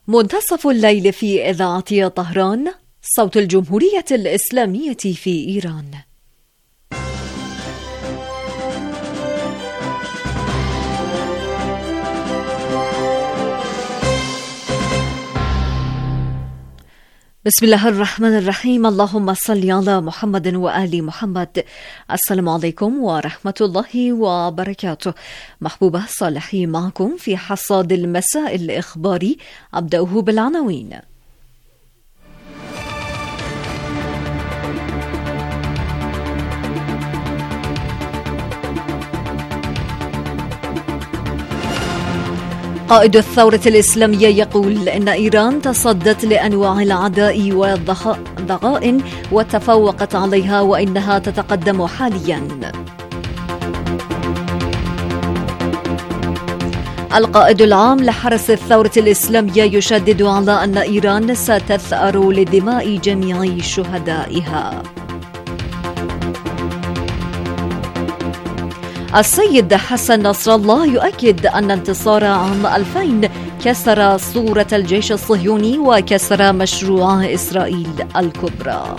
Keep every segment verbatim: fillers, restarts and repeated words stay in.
منتصف الليل في إذاعة طهران، صوت الجمهورية الإسلامية في إيران. بسم الله الرحمن الرحيم. اللهم صل على محمد وآل محمد. السلام عليكم ورحمة الله وبركاته. محبوبة صالحي معكم في حصاد المساء الإخباري. أبدأه بالعناوين. قائد الثورة الإسلامية يقول إن إيران تصدت لأنواع العداء والضغائن وتفوقت عليها وإنها تتقدم حاليا. القائد العام لحرس الثورة الإسلامية يشدد على أن إيران ستثأر لدماء جميع شهدائها. السيد حسن نصر الله يؤكد أن انتصار عام ألفين كسر صورة الجيش الصهيوني وكسر مشروع إسرائيل الكبرى.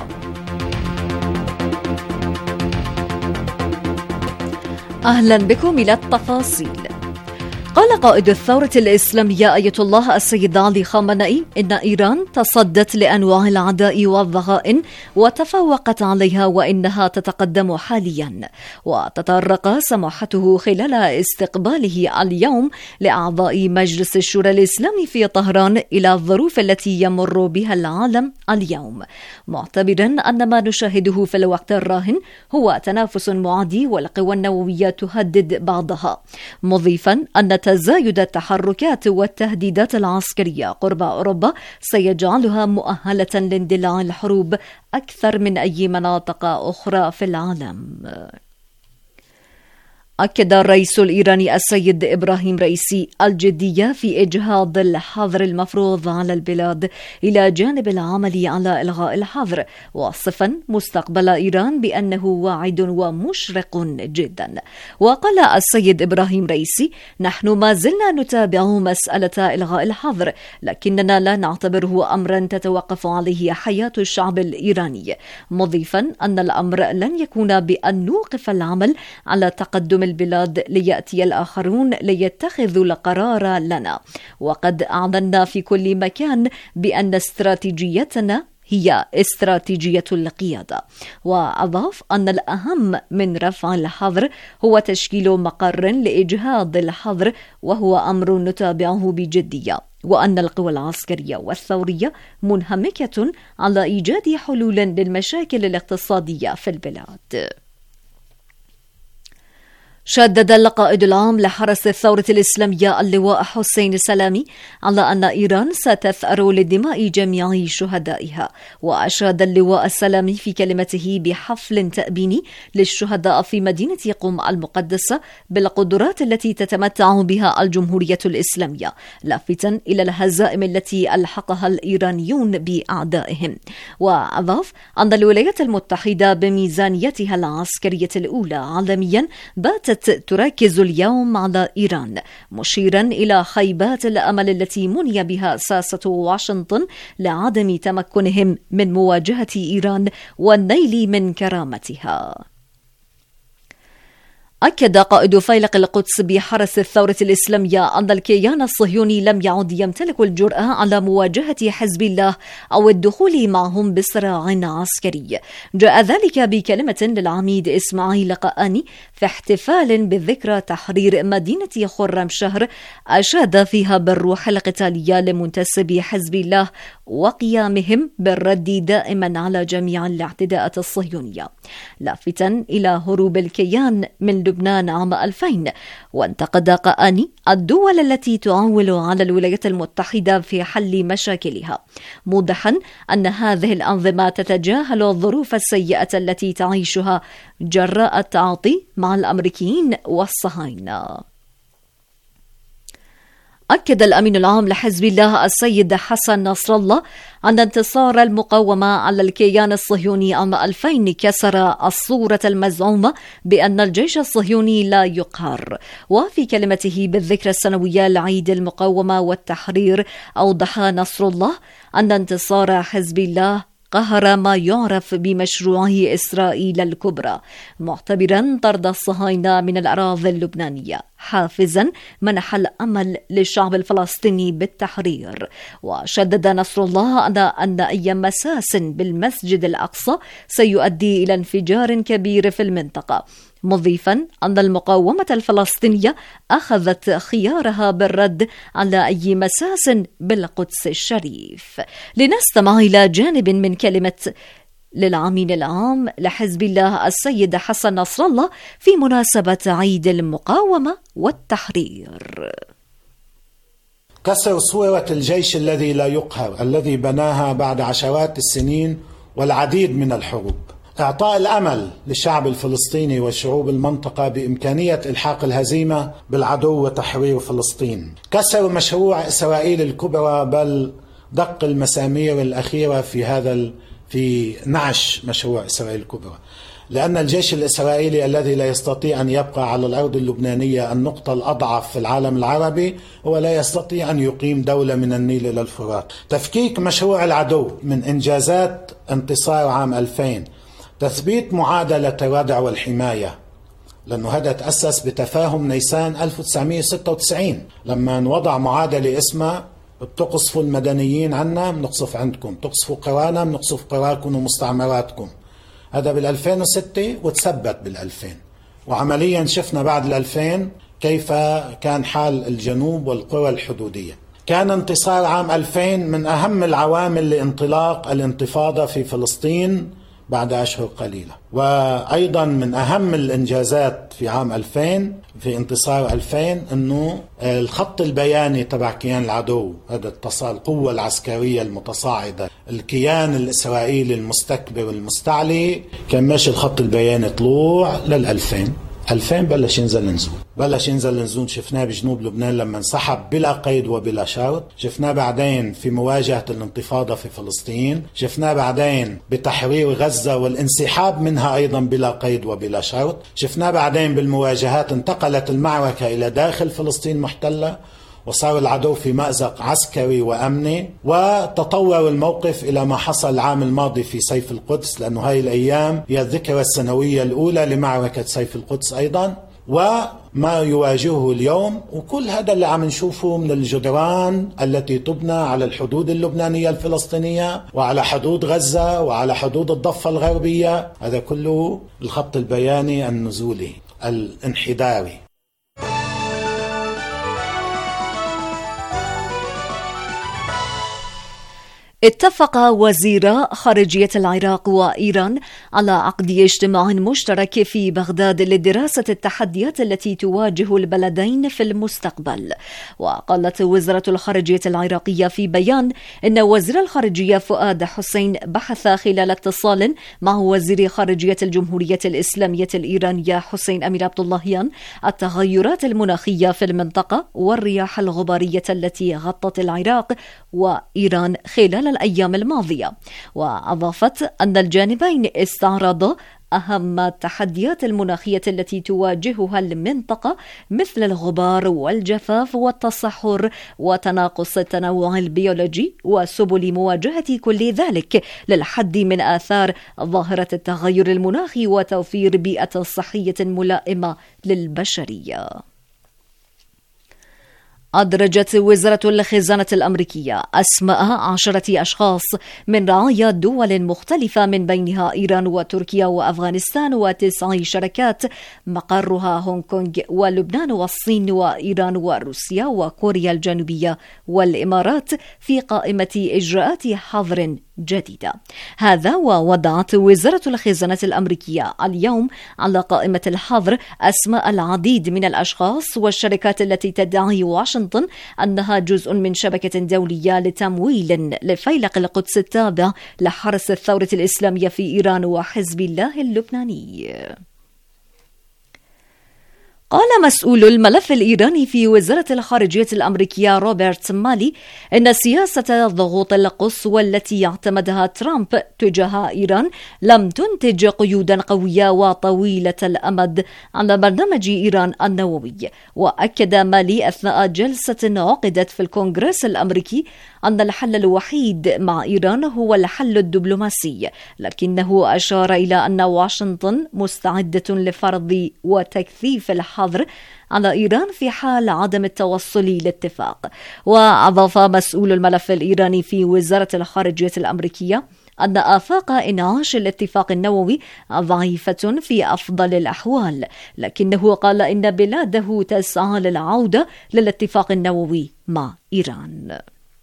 أهلا بكم إلى التفاصيل. قال قائد الثورة الإسلامية آية الله السيد علي خامنئي إن إيران تصدت لأنواع العداء والضغائن وتفوقت عليها وإنها تتقدم حاليا. وتطرق سماحته خلال استقباله اليوم لأعضاء مجلس الشورى الإسلامي في طهران إلى الظروف التي يمر بها العالم اليوم، معتبرا أن ما نشاهده في الوقت الراهن هو تنافس معادي والقوى النووية تهدد بعضها، مضيفا أن تزايد التحركات والتهديدات العسكرية قرب أوروبا سيجعلها مؤهلة لاندلاع الحروب أكثر من أي مناطق أخرى في العالم. أكد الرئيس الإيراني السيد إبراهيم رئيسي الجدية في إجهاض الحظر المفروض على البلاد إلى جانب العمل على إلغاء الحظر، واصفا مستقبل إيران بأنه واعد ومشرق جدا. وقال السيد إبراهيم رئيسي: نحن ما زلنا نتابع مسألة إلغاء الحظر، لكننا لا نعتبره أمرا تتوقف عليه حياة الشعب الإيراني، مضيفا أن الأمر لن يكون بأن نوقف العمل على تقدم البلاد ليأتي الآخرون ليتخذوا القرار لنا، وقد أعلنا في كل مكان بأن استراتيجيتنا هي استراتيجية القيادة. وأضاف أن الأهم من رفع الحظر هو تشكيل مقر لإجهاض الحظر، وهو أمر نتابعه بجدية، وأن القوى العسكرية والثورية منهمكة على إيجاد حلول للمشاكل الاقتصادية في البلاد. شدد القائد العام لحرس الثورة الإسلامية اللواء حسين سلامي على أن إيران ستثأر لدماء جميع شهدائها، وأشاد اللواء السلامي في كلمته بحفل تأبيني للشهداء في مدينة قم المقدسة بالقدرات التي تتمتع بها الجمهورية الإسلامية، لافتا إلى الهزائم التي ألحقها الإيرانيون بأعدائهم. وأضاف أن الولايات المتحدة بميزانيتها العسكرية الأولى عالميا باتت تركز اليوم على إيران، مشيرا إلى خيبات الأمل التي مني بها ساسة واشنطن لعدم تمكنهم من مواجهة إيران والنيل من كرامتها. أكد قائد فيلق القدس بحرس الثورة الإسلامية أن الكيان الصهيوني لم يعد يمتلك الجرأة على مواجهة حزب الله أو الدخول معهم بصراع عسكري. جاء ذلك بكلمة للعميد إسماعيل قآني في احتفال بذكرى تحرير مدينة خرمشهر، أشاد فيها بالروح القتالية لمنتسبي حزب الله وقيامهم بالرد دائما على جميع الاعتداءات الصهيونية، لافتا إلى هروب الكيان من لبنان عام ألفين. وانتقد قآني الدول التي تعول على الولايات المتحدة في حل مشاكلها، موضحا أن هذه الأنظمة تتجاهل الظروف السيئة التي تعيشها جراء التعاطي مع الأمريكيين والصهاينة. أكد الأمين العام لحزب الله السيد حسن نصر الله أن انتصار المقاومة على الكيان الصهيوني عام ألفين كسر الصورة المزعومة بأن الجيش الصهيوني لا يقهر. وفي كلمته بالذكرى السنوية لعيد المقاومة والتحرير أوضح نصر الله أن انتصار حزب الله قهر ما يعرف بمشروعه إسرائيل الكبرى، معتبرا طرد الصهاينة من الأراضي اللبنانية حافزا منح الأمل للشعب الفلسطيني بالتحرير. وشدد نصر الله أن أن أي مساس بالمسجد الأقصى سيؤدي إلى انفجار كبير في المنطقة، مضيفا أن المقاومة الفلسطينية أخذت خيارها بالرد على أي مساس بالقدس الشريف. لنستمع إلى جانب من كلمة للأمين العام لحزب الله السيد حسن نصر الله في مناسبة عيد المقاومة والتحرير. كسر صورة الجيش الذي لا يقهر الذي بناها بعد عشرات السنين والعديد من الحروب، إعطاء الأمل للشعب الفلسطيني وشعوب المنطقة بإمكانية إلحاق الهزيمة بالعدو وتحرير فلسطين، كسر مشروع إسرائيل الكبرى، بل دق المسامير الأخيرة في هذا في نعش مشروع إسرائيل الكبرى، لأن الجيش الإسرائيلي الذي لا يستطيع أن يبقى على الأرض اللبنانية النقطة الأضعف في العالم العربي هو لا يستطيع أن يقيم دولة من النيل إلى الفرات. تفكيك مشروع العدو من إنجازات انتصار عام ألفين، تثبيت معادلة الردع والحماية، لأنه هذا تأسس بتفاهم نيسان ألف وتسعمئة وستة وتسعين لما وضع معادلة اسمها بتقصفوا المدنيين عنا بنقصف عندكم، تقصفوا قرانا بنقصف قراكم ومستعمراتكم. هذا بالألفين وستة وتثبت بالألفين، وعمليا شفنا بعد الألفين كيف كان حال الجنوب والقرى الحدودية. كان انتصار عام ألفين من أهم العوامل لانطلاق الانتفاضة في فلسطين بعد أشهر قليلة، وأيضا من أهم الإنجازات في عام ألفين في انتصار ألفين أنه الخط البياني تبع كيان العدو، هذا اتصال القوة العسكرية المتصاعدة، الكيان الإسرائيلي المستكبر المستعلي، كان ماشي الخط البياني طلوع للألفين. ألفين بلش ينزل نزول بلش ينزل نزول شفناه بجنوب لبنان لما انسحب بلا قيد وبلا شرط، شفناه بعدين في مواجهة الانتفاضة في فلسطين، شفناه بعدين بتحرير غزة والانسحاب منها أيضا بلا قيد وبلا شرط، شفناه بعدين بالمواجهات انتقلت المعركة إلى داخل فلسطين محتلة وصار العدو في مأزق عسكري وأمني، وتطور الموقف إلى ما حصل العام الماضي في سيف القدس، لأنه هاي الأيام هي الذكرى السنوية الأولى لمعركة سيف القدس أيضا، وما يواجهه اليوم. وكل هذا اللي عم نشوفه من الجدران التي تبنى على الحدود اللبنانية الفلسطينية وعلى حدود غزة وعلى حدود الضفة الغربية، هذا كله الخط البياني النزولي الانحداري. اتفق وزيرا خارجية العراق وإيران على عقد اجتماع مشترك في بغداد لدراسة التحديات التي تواجه البلدين في المستقبل. وقالت وزارة الخارجية العراقية في بيان إن وزير الخارجية فؤاد حسين بحث خلال اتصال مع وزير خارجية الجمهورية الإسلامية الإيرانية حسين أمير عبد اللهيان التغيرات المناخية في المنطقة والرياح الغبارية التي غطت العراق وإيران خلال الأيام الماضية. وأضافت أن الجانبين استعرضا أهم التحديات المناخية التي تواجهها المنطقة مثل الغبار والجفاف والتصحر وتناقص التنوع البيولوجي وسبل مواجهة كل ذلك للحد من آثار ظاهرة التغير المناخي وتوفير بيئة صحية ملائمة للبشرية. أدرجت وزارة الخزانة الأمريكية أسماء عشرة أشخاص من رعايا دول مختلفة من بينها إيران وتركيا وأفغانستان وتسع شركات مقرها هونغ كونغ ولبنان والصين وإيران وروسيا وكوريا الجنوبية والإمارات في قائمة إجراءات حظر جديدة. هذا ووضعت وزارة الخزانة الأمريكية اليوم على قائمة الحظر أسماء العديد من الأشخاص والشركات التي تدعي واشنطن أنها جزء من شبكة دولية لتمويل لفيلق القدس التابع لحرس الثورة الإسلامية في إيران وحزب الله اللبناني. قال مسؤول الملف الإيراني في وزارة الخارجية الأمريكية روبرت مالي إن سياسة الضغوط القصوى التي اعتمدها ترامب تجاه إيران لم تنتج قيودا قوية وطويلة الأمد على برنامج إيران النووي. وأكد مالي أثناء جلسة عقدت في الكونغرس الأمريكي أن الحل الوحيد مع إيران هو الحل الدبلوماسي، لكنه أشار إلى أن واشنطن مستعدة لفرض وتكثيف الحظر على إيران في حال عدم التوصل لاتفاق. وأضاف مسؤول الملف الإيراني في وزارة الخارجية الأمريكية أن آفاق إنعاش الاتفاق النووي ضعيفة في أفضل الأحوال، لكنه قال إن بلاده تسعى للعودة للاتفاق النووي مع إيران.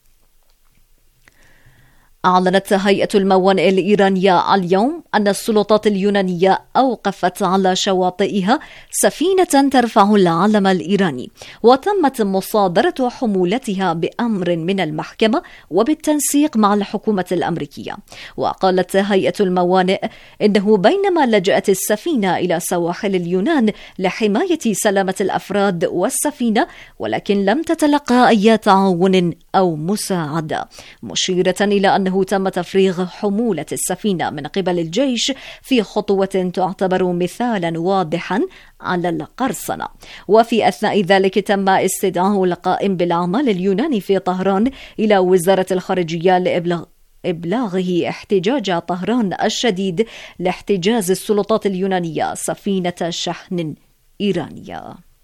أعلنت هيئة الموانئ الإيرانية اليوم أن السلطات اليونانية أوقفت على شواطئها سفينة ترفع العلم الإيراني، وتمت مصادرة حمولتها بأمر من المحكمة وبالتنسيق مع الحكومة الأمريكية. وقالت هيئة الموانئ إنه بينما لجأت السفينة إلى سواحل اليونان لحماية سلامة الأفراد والسفينة، ولكن لم تتلقى أي تعاون أو مساعدة، مشيرة إلى أنه تم تفريغ حمولة السفينة من قبل الجيش في خطوة تعتبر مثالا واضحا على القرصنة. وفي أثناء ذلك تم استدعاء القائم بالأعمال اليوناني في طهران إلى وزارة الخارجية لإبلاغ إبلاغه احتجاج طهران الشديد لاحتجاز السلطات اليونانية سفينة شحن إيرانية.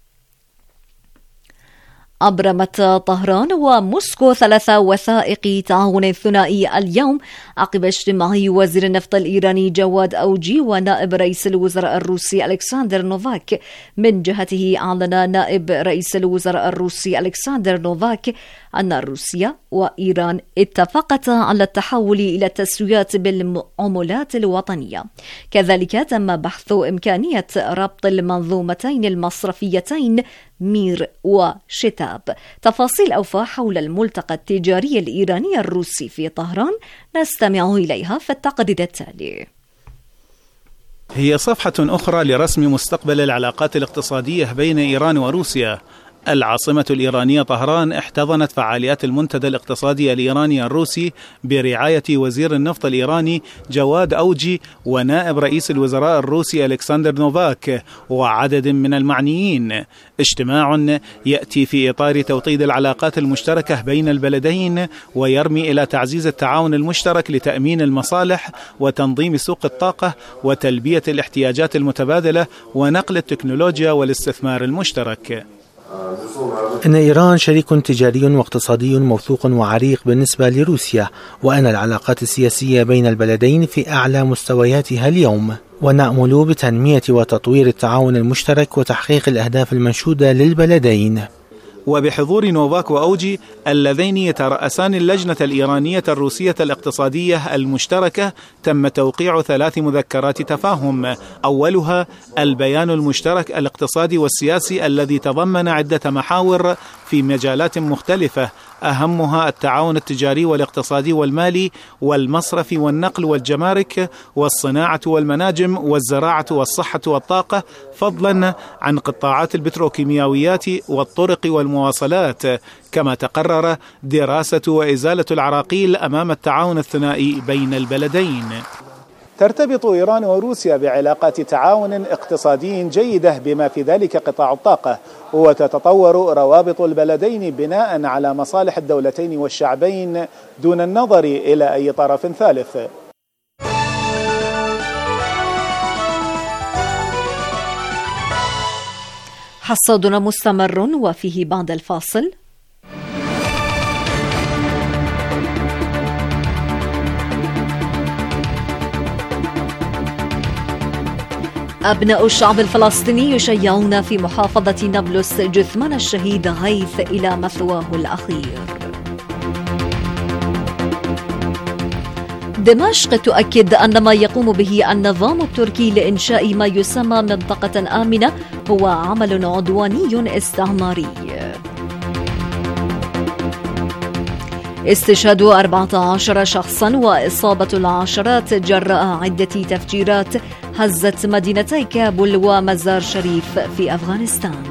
أبرمت طهران وموسكو ثلاث وثائق تعاون ثنائي اليوم عقب اجتماع وزير النفط الإيراني جواد أوجي ونائب رئيس الوزراء الروسي ألكسندر نوفاك. من جهته أعلن نائب رئيس الوزراء الروسي ألكسندر نوفاك أن روسيا وإيران اتفقتا على التحول إلى التسويات بالعملات الوطنية. كذلك تم بحث إمكانية ربط المنظومتين المصرفيتين مير وشتاب. تفاصيل أوفى حول الملتقى التجاري الإيراني الروسي في طهران نستمع إليها في التقرير التالي. هي صفحة أخرى لرسم مستقبل العلاقات الاقتصادية بين إيران وروسيا. العاصمة الإيرانية طهران احتضنت فعاليات المنتدى الاقتصادي الإيراني الروسي برعاية وزير النفط الإيراني جواد أوجي ونائب رئيس الوزراء الروسي ألكسندر نوفاك وعدد من المعنيين. اجتماع يأتي في إطار توطيد العلاقات المشتركة بين البلدين ويرمي إلى تعزيز التعاون المشترك لتأمين المصالح وتنظيم سوق الطاقة وتلبية الاحتياجات المتبادلة ونقل التكنولوجيا والاستثمار المشترك. إن إيران شريك تجاري واقتصادي موثوق وعريق بالنسبة لروسيا، وأن العلاقات السياسية بين البلدين في أعلى مستوياتها اليوم، ونأمل بتنمية وتطوير التعاون المشترك وتحقيق الأهداف المنشودة للبلدين. وبحضور نوفاك وأوجي اللذين يترأسان اللجنة الإيرانية الروسية الاقتصادية المشتركة تم توقيع ثلاث مذكرات تفاهم، أولها البيان المشترك الاقتصادي والسياسي الذي تضمن عدة محاور في مجالات مختلفة، أهمها التعاون التجاري والاقتصادي والمالي والمصرفي والنقل والجمارك والصناعة والمناجم والزراعة والصحة والطاقة، فضلا عن قطاعات البتروكيماويات والطرق والمواصلات. كما تقرر دراسة وإزالة العراقيل أمام التعاون الثنائي بين البلدين. ترتبط إيران وروسيا بعلاقات تعاون اقتصادي جيدة بما في ذلك قطاع الطاقة، وتتطور روابط البلدين بناء على مصالح الدولتين والشعبين دون النظر إلى أي طرف ثالث. حصادنا مستمر وفيه بعد الفاصل. أبناء الشعب الفلسطيني يشيعون في محافظة نابلس جثمان الشهيد غيث إلى مثواه الأخير. دمشق تؤكد أن ما يقوم به النظام التركي لإنشاء ما يسمى منطقة آمنة هو عمل عدواني استعماري. استشهاد أربعة عشر شخصا وإصابة العشرات جراء عدة تفجيرات هزت مدينتي كابول ومزار شريف في أفغانستان.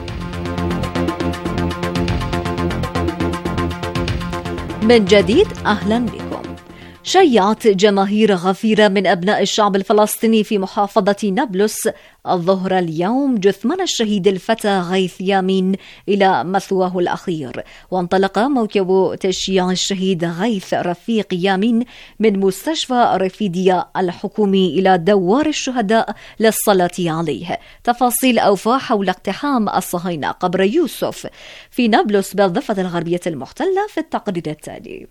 من جديد أهلا بكم. شيعت جماهير غفيرة من أبناء الشعب الفلسطيني في محافظة نابلس الظهر اليوم جثمان الشهيد الفتى غيث يامين إلى مثواه الأخير، وانطلق موكب تشييع الشهيد غيث رفيق يامين من مستشفى رفيديا الحكومي إلى دوار الشهداء للصلاة عليه. تفاصيل أوفى حول اقتحام الصهاينة قبر يوسف في نابلس بالضفة الغربية المحتلة في التقرير التالي.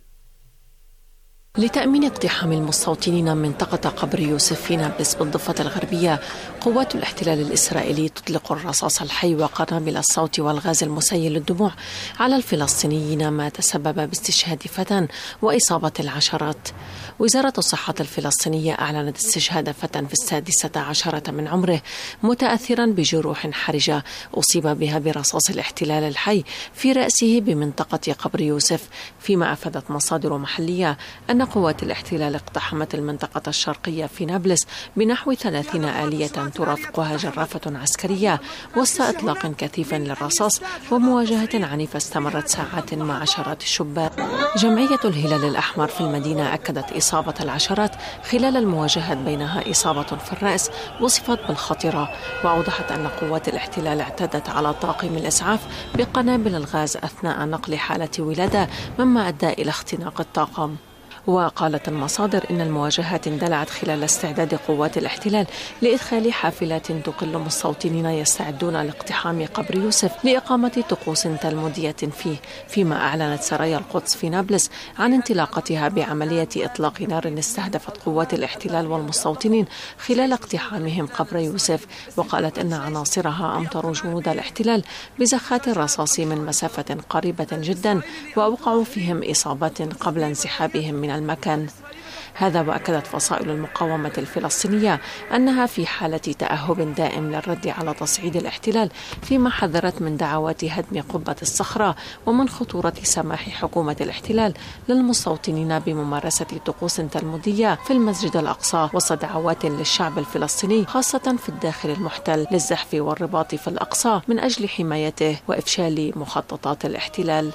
لتأمين اقتحام المستوطنين من منطقة قبر يوسف في نابلس بالضفة الغربية، قوات الاحتلال الإسرائيلي تطلق الرصاص الحي وقنابل الصوت والغاز المسيل للدموع على الفلسطينيين، ما تسبب باستشهاد فتى وإصابة العشرات. وزارة الصحة الفلسطينية أعلنت استشهاد فتى في السادسة عشرة من عمره متأثرا بجروح حرجة أصيب بها برصاص الاحتلال الحي في رأسه بمنطقة قبر يوسف، فيما أفادت مصادر محلية أن قوات الاحتلال اقتحمت المنطقة الشرقية في نابلس بنحو ثلاثين آلية ترافقها جرافة عسكرية وسط إطلاق كثيف للرصاص ومواجهة عنيفة استمرت ساعات مع عشرات الشبان. جمعية الهلال الأحمر في المدينة أكدت إصابة العشرات خلال المواجهات، بينها إصابة في الرأس وصفت بالخطرة، وأوضحت أن قوات الاحتلال اعتدت على طاقم الإسعاف بقنابل الغاز أثناء نقل حالة ولادة، مما أدى إلى اختناق الطاقم. وقالت المصادر إن المواجهات اندلعت خلال استعداد قوات الاحتلال لإدخال حافلات تقل مستوطنين يستعدون لاقتحام قبر يوسف لإقامة طقوس تلمودية فيه، فيما أعلنت سرايا القدس في نابلس عن انطلاقتها بعملية إطلاق نار استهدفت قوات الاحتلال والمستوطنين خلال اقتحامهم قبر يوسف. وقالت إن عناصرها أمطروا جنود الاحتلال بزخات الرصاص من مسافة قريبة جدا، وأوقعوا فيهم إصابات قبل انسحابهم من المكان هذا. وأكدت فصائل المقاومة الفلسطينية أنها في حالة تأهب دائم للرد على تصعيد الاحتلال، فيما حذرت من دعوات هدم قبة الصخرة ومن خطورة سماح حكومة الاحتلال للمستوطنين بممارسة طقوس تلمودية في المسجد الأقصى، وسط دعوات للشعب الفلسطيني خاصة في الداخل المحتل للزحف والرباط في الأقصى من أجل حمايته وإفشال مخططات الاحتلال.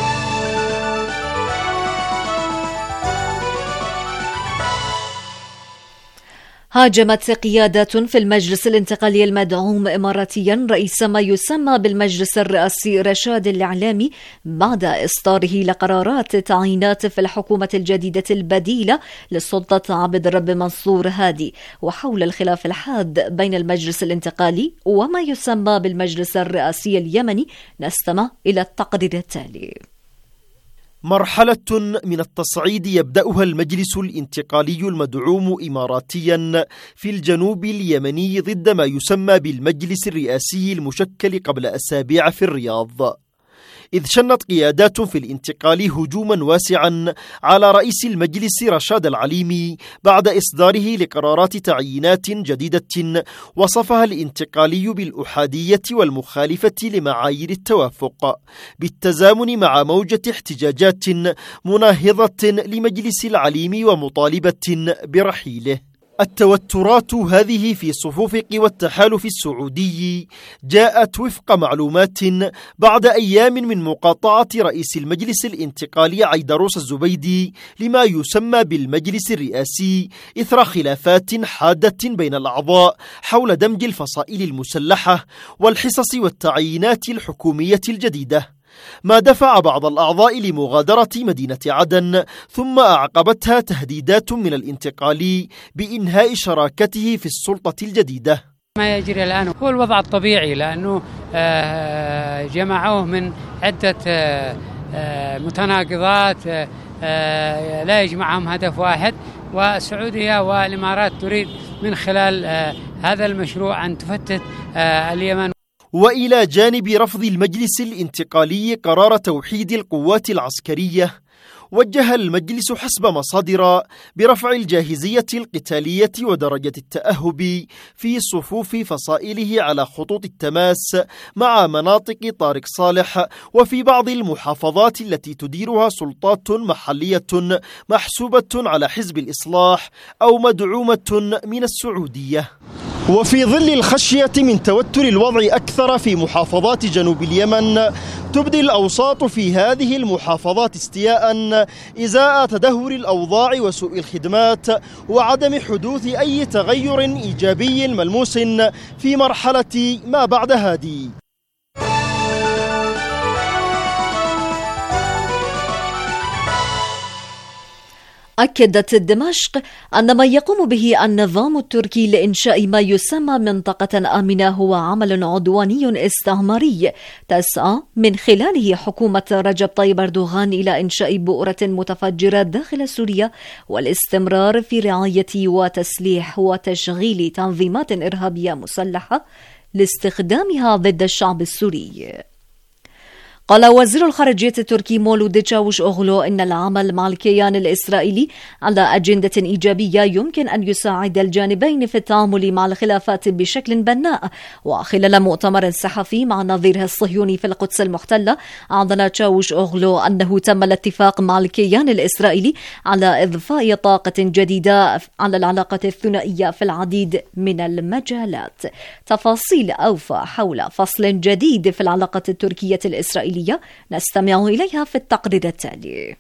هاجمت قيادات في المجلس الانتقالي المدعوم إماراتيا رئيس ما يسمى بالمجلس الرئاسي رشاد الإعلامي بعد إصداره لقرارات تعيينات في الحكومة الجديدة البديلة للسلطة عبد الرب منصور هادي. وحول الخلاف الحاد بين المجلس الانتقالي وما يسمى بالمجلس الرئاسي اليمني نستمع إلى التقرير التالي. مرحلة من التصعيد يبدأها المجلس الانتقالي المدعوم إماراتيا في الجنوب اليمني ضد ما يسمى بالمجلس الرئاسي المشكل قبل أسابيع في الرياض، إذ شنت قيادات في الانتقال هجوما واسعا على رئيس المجلس رشاد العليمي بعد إصداره لقرارات تعيينات جديدة وصفها الانتقالي بالأحادية والمخالفة لمعايير التوافق، بالتزامن مع موجة احتجاجات مناهضة لمجلس العليمي ومطالبة برحيله. التوترات هذه في صفوف قوى التحالف السعودي جاءت وفق معلومات بعد أيام من مقاطعة رئيس المجلس الانتقالي عيدروس الزبيدي لما يسمى بالمجلس الرئاسي إثر خلافات حادة بين الأعضاء حول دمج الفصائل المسلحة والحصص والتعيينات الحكومية الجديدة، ما دفع بعض الأعضاء لمغادرة مدينة عدن، ثم أعقبتها تهديدات من الانتقالي بإنهاء شراكته في السلطة الجديدة. ما يجري الآن هو الوضع الطبيعي، لأنه جمعوه من عدة متناقضات لا يجمعهم هدف واحد، والسعودية والإمارات تريد من خلال هذا المشروع أن تفتت اليمن. وإلى جانب رفض المجلس الانتقالي قرار توحيد القوات العسكرية وجه المجلس حسب مصادر برفع الجاهزية القتالية ودرجة التأهب في صفوف فصائله على خطوط التماس مع مناطق طارق صالح وفي بعض المحافظات التي تديرها سلطات محلية محسوبة على حزب الإصلاح أو مدعومة من السعودية. وفي ظل الخشية من توتر الوضع أكثر في محافظات جنوب اليمن، تبدي الأوساط في هذه المحافظات استياء إزاء تدهور الأوضاع وسوء الخدمات وعدم حدوث أي تغير إيجابي ملموس في مرحلة ما بعد هذه. أكدت دمشق أن ما يقوم به النظام التركي لإنشاء ما يسمى منطقة آمنة هو عمل عدواني استعماري تسعى من خلاله حكومة رجب طيب أردوغان إلى إنشاء بؤرة متفجرة داخل سوريا والاستمرار في رعاية وتسليح وتشغيل تنظيمات إرهابية مسلحة لاستخدامها ضد الشعب السوري. قال وزير الخارجية التركي مولود تشاوش أوغلو إن العمل مع الكيان الإسرائيلي على أجندة إيجابية يمكن أن يساعد الجانبين في التعامل مع الخلافات بشكل بناء. وخلال مؤتمر صحفي مع نظيره الصهيوني في القدس المحتلة، أعلن تشاوش أوغلو أنه تم الاتفاق مع الكيان الإسرائيلي على إضفاء طاقة جديدة على العلاقات الثنائية في العديد من المجالات. تفاصيل أوفى حول فصل جديد في العلاقات التركية الإسرائيلية نستمع إليها في التقرير التالي.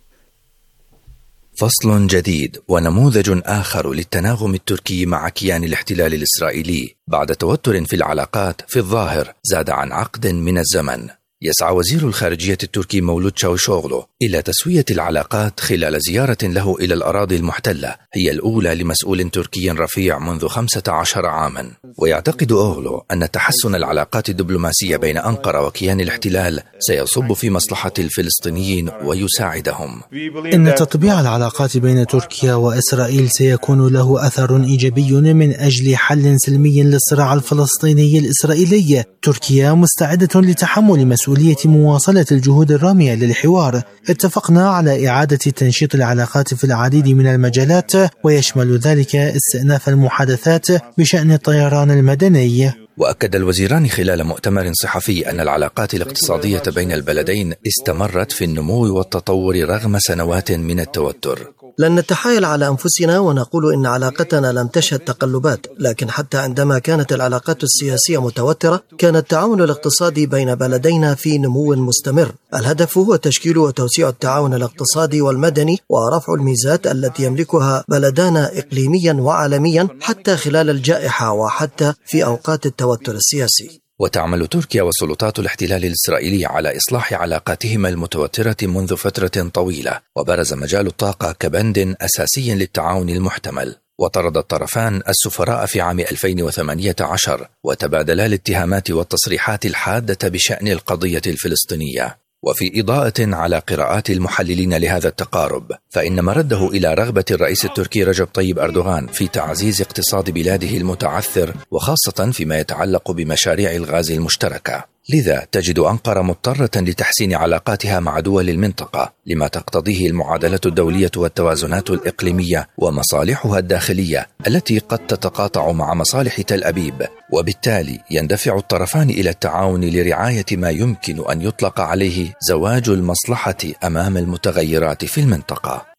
فصل جديد ونموذج آخر للتناغم التركي مع كيان الاحتلال الإسرائيلي بعد توتر في العلاقات في الظاهر زاد عن عقد من الزمن. يسعى وزير الخارجية التركي مولود تشاوشوغلو إلى تسوية العلاقات خلال زيارة له إلى الأراضي المحتلة، هي الأولى لمسؤول تركي رفيع منذ خمسة عشر عاما. ويعتقد أوغلو أن تحسن العلاقات الدبلوماسية بين أنقرة وكيان الاحتلال سيصب في مصلحة الفلسطينيين ويساعدهم. إن تطبيع العلاقات بين تركيا وإسرائيل سيكون له أثر إيجابي من أجل حل سلمي للصراع الفلسطيني الإسرائيلي. تركيا مستعدة لتحمل مسؤولية مواصلة الجهود الرامية للحوار. اتفقنا على إعادة تنشيط العلاقات في العديد من المجالات، ويشمل ذلك استئناف المحادثات بشأن الطيران المدني. وأكد الوزيران خلال مؤتمر صحفي أن العلاقات الاقتصادية بين البلدين استمرت في النمو والتطور رغم سنوات من التوتر. لن نتحايل على أنفسنا ونقول إن علاقتنا لم تشهد تقلبات، لكن حتى عندما كانت العلاقات السياسية متوترة كان التعاون الاقتصادي بين بلدينا في نمو مستمر. الهدف هو تشكيل وتوسيع التعاون الاقتصادي والمدني ورفع الميزات التي يملكها بلدانا إقليميا وعالميا حتى خلال الجائحة وحتى في أوقات التوتر السياسي. وتعمل تركيا وسلطات الاحتلال الإسرائيلي على إصلاح علاقاتهما المتوترة منذ فترة طويلة، وبرز مجال الطاقة كبند أساسي للتعاون المحتمل. وطرد الطرفان السفراء في عام ألفين وثمانية عشر وتبادلا الاتهامات والتصريحات الحادة بشأن القضية الفلسطينية. وفي إضاءة على قراءات المحللين لهذا التقارب، فإن مرده إلى رغبة الرئيس التركي رجب طيب أردوغان في تعزيز اقتصاد بلاده المتعثر، وخاصة فيما يتعلق بمشاريع الغاز المشتركة. لذا تجد أنقرة مضطرة لتحسين علاقاتها مع دول المنطقة لما تقتضيه المعادلة الدولية والتوازنات الإقليمية ومصالحها الداخلية التي قد تتقاطع مع مصالح تل أبيب، وبالتالي يندفع الطرفان إلى التعاون لرعاية ما يمكن أن يطلق عليه زواج المصلحة أمام المتغيرات في المنطقة.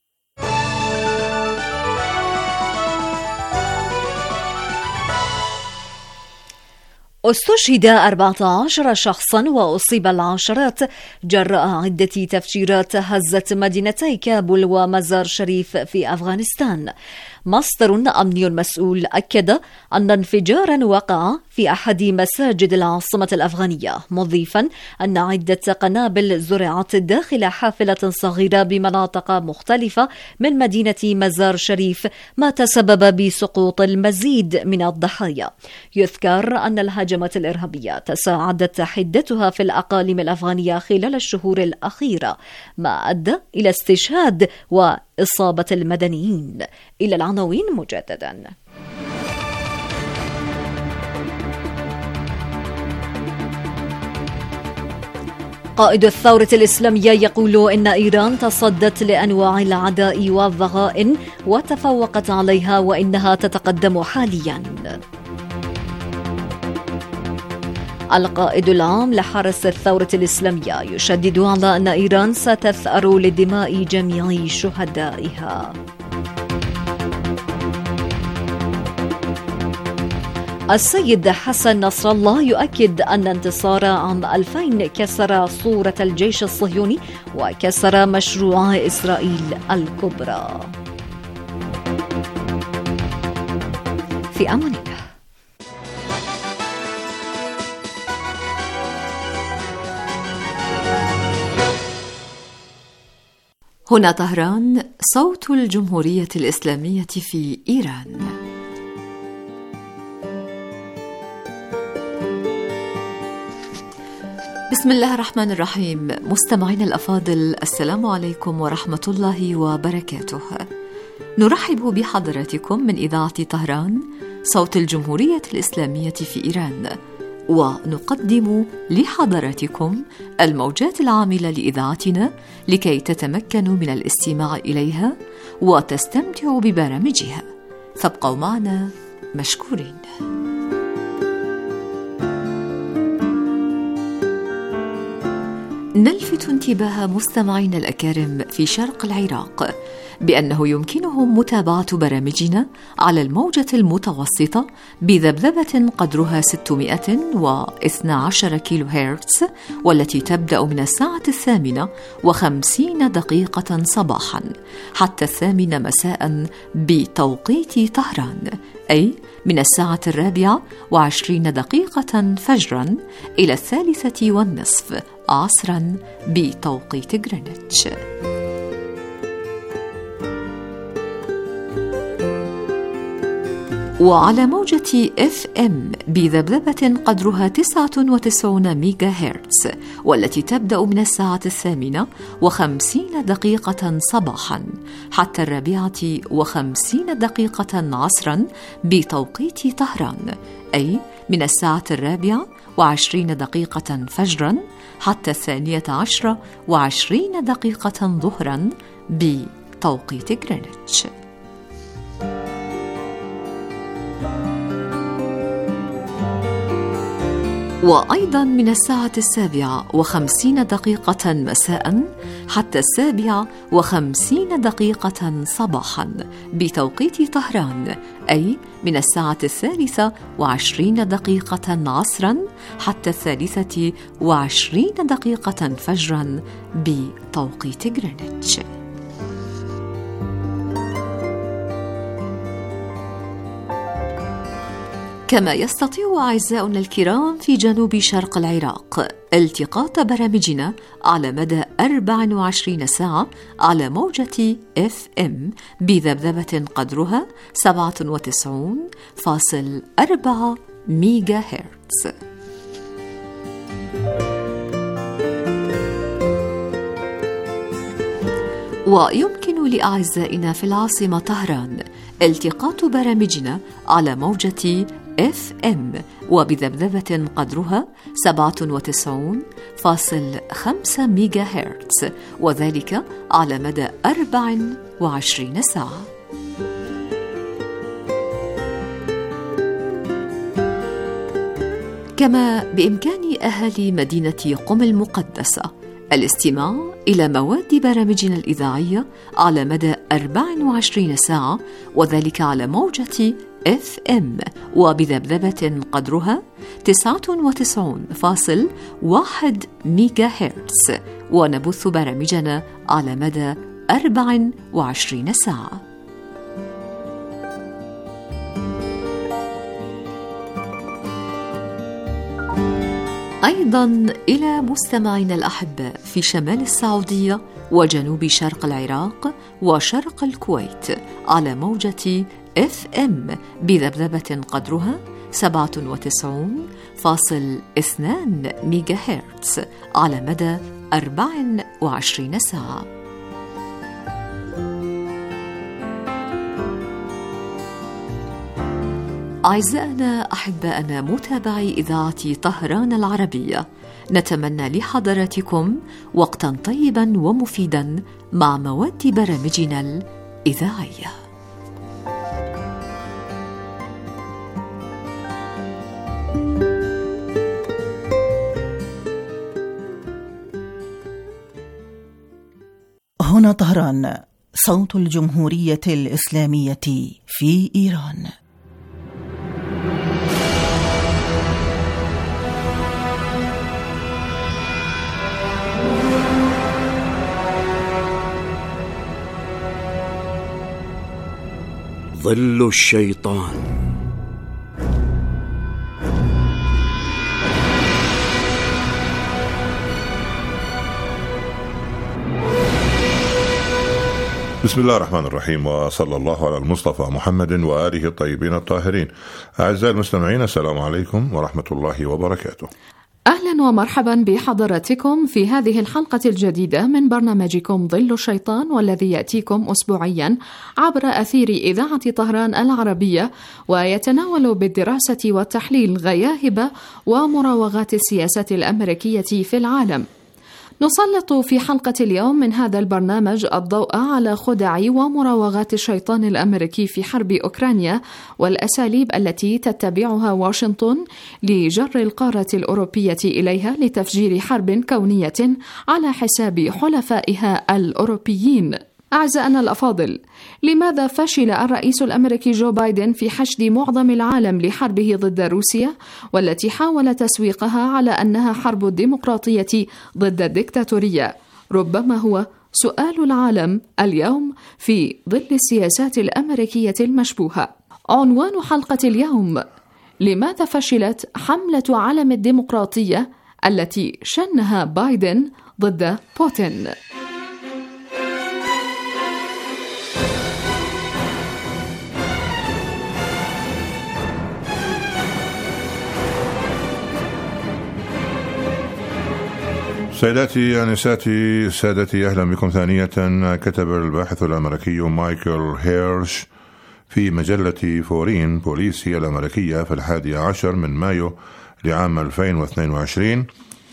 استشهد أربعة عشر شخصا وأصيب العشرات جراء عدة تفجيرات هزت مدينتي كابول ومزار شريف في أفغانستان. مصدر أمني مسؤول أكد أن انفجارا وقع في أحد مساجد العاصمة الأفغانية، مضيفا أن عدة قنابل زرعت داخل حافلة صغيرة بمناطق مختلفة من مدينة مزار شريف، ما تسبب بسقوط المزيد من الضحايا. يذكر أن الهجمات الإرهابية تساعدت حدتها في الأقاليم الأفغانية خلال الشهور الأخيرة، ما أدى إلى استشهاد وإصابة المدنيين. إلى العناوين مجددا. قائد الثورة الإسلامية يقول إن إيران تصدت لأنواع العداء والضغائن وتفوقت عليها وإنها تتقدم حاليا. القائد العام لحرس الثورة الإسلامية يشدد على أن إيران ستثأر لدماء جميع شهدائها. السيد حسن نصر الله يؤكد أن انتصار عام ألفين كسر صورة الجيش الصهيوني وكسر مشروع إسرائيل الكبرى. في أمان الله. هنا طهران، صوت الجمهورية الإسلامية في إيران. بسم الله الرحمن الرحيم. مستمعينا الأفاضل، السلام عليكم ورحمة الله وبركاته. نرحب بحضراتكم من إذاعة طهران، صوت الجمهورية الإسلامية في إيران، ونقدم لحضراتكم الموجات العاملة لإذاعتنا لكي تتمكنوا من الاستماع إليها وتستمتعوا ببرامجها. فابقوا معنا مشكورين. نلفت انتباه مستمعينا الأكارم في شرق العراق بأنه يمكنهم متابعة برامجنا على الموجة المتوسطة بذبذبة قدرها ستمائة واثني عشر كيلو هرتز، والتي تبدأ من الساعة الثامنة وخمسين دقيقة صباحا حتى الثامنة مساء بتوقيت طهران، أي من الساعة الرابعة وعشرين دقيقة فجرا إلى الثالثة والنصف عصرا بتوقيت غرينتش. وعلى موجة اف ام بذبذبة قدرها تسعة وتسعين ميجا هرتز، والتي تبدأ من الساعة الثامنة وخمسين دقيقة صباحا حتى الرابعة وخمسين دقيقة عصرا بتوقيت طهران، أي من الساعة الرابعة وعشرين دقيقة فجرا حتى الثانية عشرة وعشرين دقيقة ظهرا بتوقيت غرينتش. وأيضا من الساعة السابعة وخمسين دقيقة مساء حتى السابعة وخمسين دقيقة صباحا بتوقيت طهران، أي من الساعة الثالثة وعشرين دقيقة عصرا حتى الثالثة وعشرين دقيقة فجرا بتوقيت غرينتش. كما يستطيع أعزاؤنا الكرام في جنوب شرق العراق التقاط برامجنا على مدى أربع وعشرين ساعة على موجة اف ام بذبذبة قدرها سبعة وتسعين فاصلة أربعة ميجا هرتز. ويمكن لأعزائنا في العاصمة طهران التقاط برامجنا على موجة اف ام وبذبذبة قدرها سبعة وتسعين فاصلة خمسة ميجا هرتز، وذلك على مدى أربع وعشرين ساعة. كما بإمكان أهالي مدينة قم المقدسة الاستماع إلى مواد برامجنا الإذاعية على مدى أربع وعشرين ساعة، وذلك على موجة اف ام وبذبذبة قدرها تسعة وتسعين فاصلة واحد ميجا هرتز، ونبث برامجنا على مدى أربع وعشرين ساعة. أيضا إلى مستمعينا الأحباء في شمال السعودية وجنوب شرق العراق وشرق الكويت على موجة اف ام بذبذبة قدرها سبعة وتسعين فاصلة اثنين ميجا هرتز على مدى أربع وعشرين ساعة. أعزائنا أحبائنا متابعي إذاعة طهران العربية، نتمنى لحضراتكم وقتا طيبا ومفيدا مع مواد برامجنا الإذاعية. هنا طهران، صوت الجمهورية الإسلامية في إيران. ظل الشيطان. بسم الله الرحمن الرحيم، وصلى الله على المصطفى محمد وآله الطيبين الطاهرين. أعزائي المستمعين، السلام عليكم ورحمة الله وبركاته. أهلا ومرحبا بحضراتكم في هذه الحلقة الجديدة من برنامجكم ظل الشيطان، والذي يأتيكم أسبوعيا عبر أثير إذاعة طهران العربية، ويتناول بالدراسة والتحليل غياهب ومراوغات السياسة الأمريكية في العالم. نسلط في حلقة اليوم من هذا البرنامج الضوء على خدع ومراوغات الشيطان الأمريكي في حرب أوكرانيا، والأساليب التي تتبعها واشنطن لجر القارة الأوروبية إليها لتفجير حرب كونية على حساب حلفائها الأوروبيين. أعزائنا الأفاضل، لماذا فشل الرئيس الأمريكي جو بايدن في حشد معظم العالم لحربه ضد روسيا، والتي حاول تسويقها على أنها حرب الديمقراطية ضد الدكتاتورية؟ ربما هو سؤال العالم اليوم في ظل السياسات الأمريكية المشبوهة. عنوان حلقة اليوم: لماذا فشلت حملة علم الديمقراطية التي شنها بايدن ضد بوتين؟ سيداتي أنساتي سادتي، أهلا بكم ثانية. كتب الباحث الأمريكي مايكل هيرش في مجلة فورين بوليسي الأمريكية في الحادي عشر من مايو لعام ألفين واثنين وعشرين: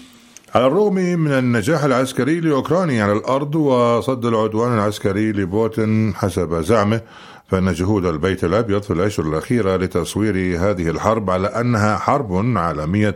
على الرغم من النجاح العسكري لأوكرانيا على الأرض وصد العدوان العسكري لبوتين حسب زعمه، فإن جهود البيت الأبيض في الأشهر الأخيرة لتصوير هذه الحرب على أنها حرب عالمية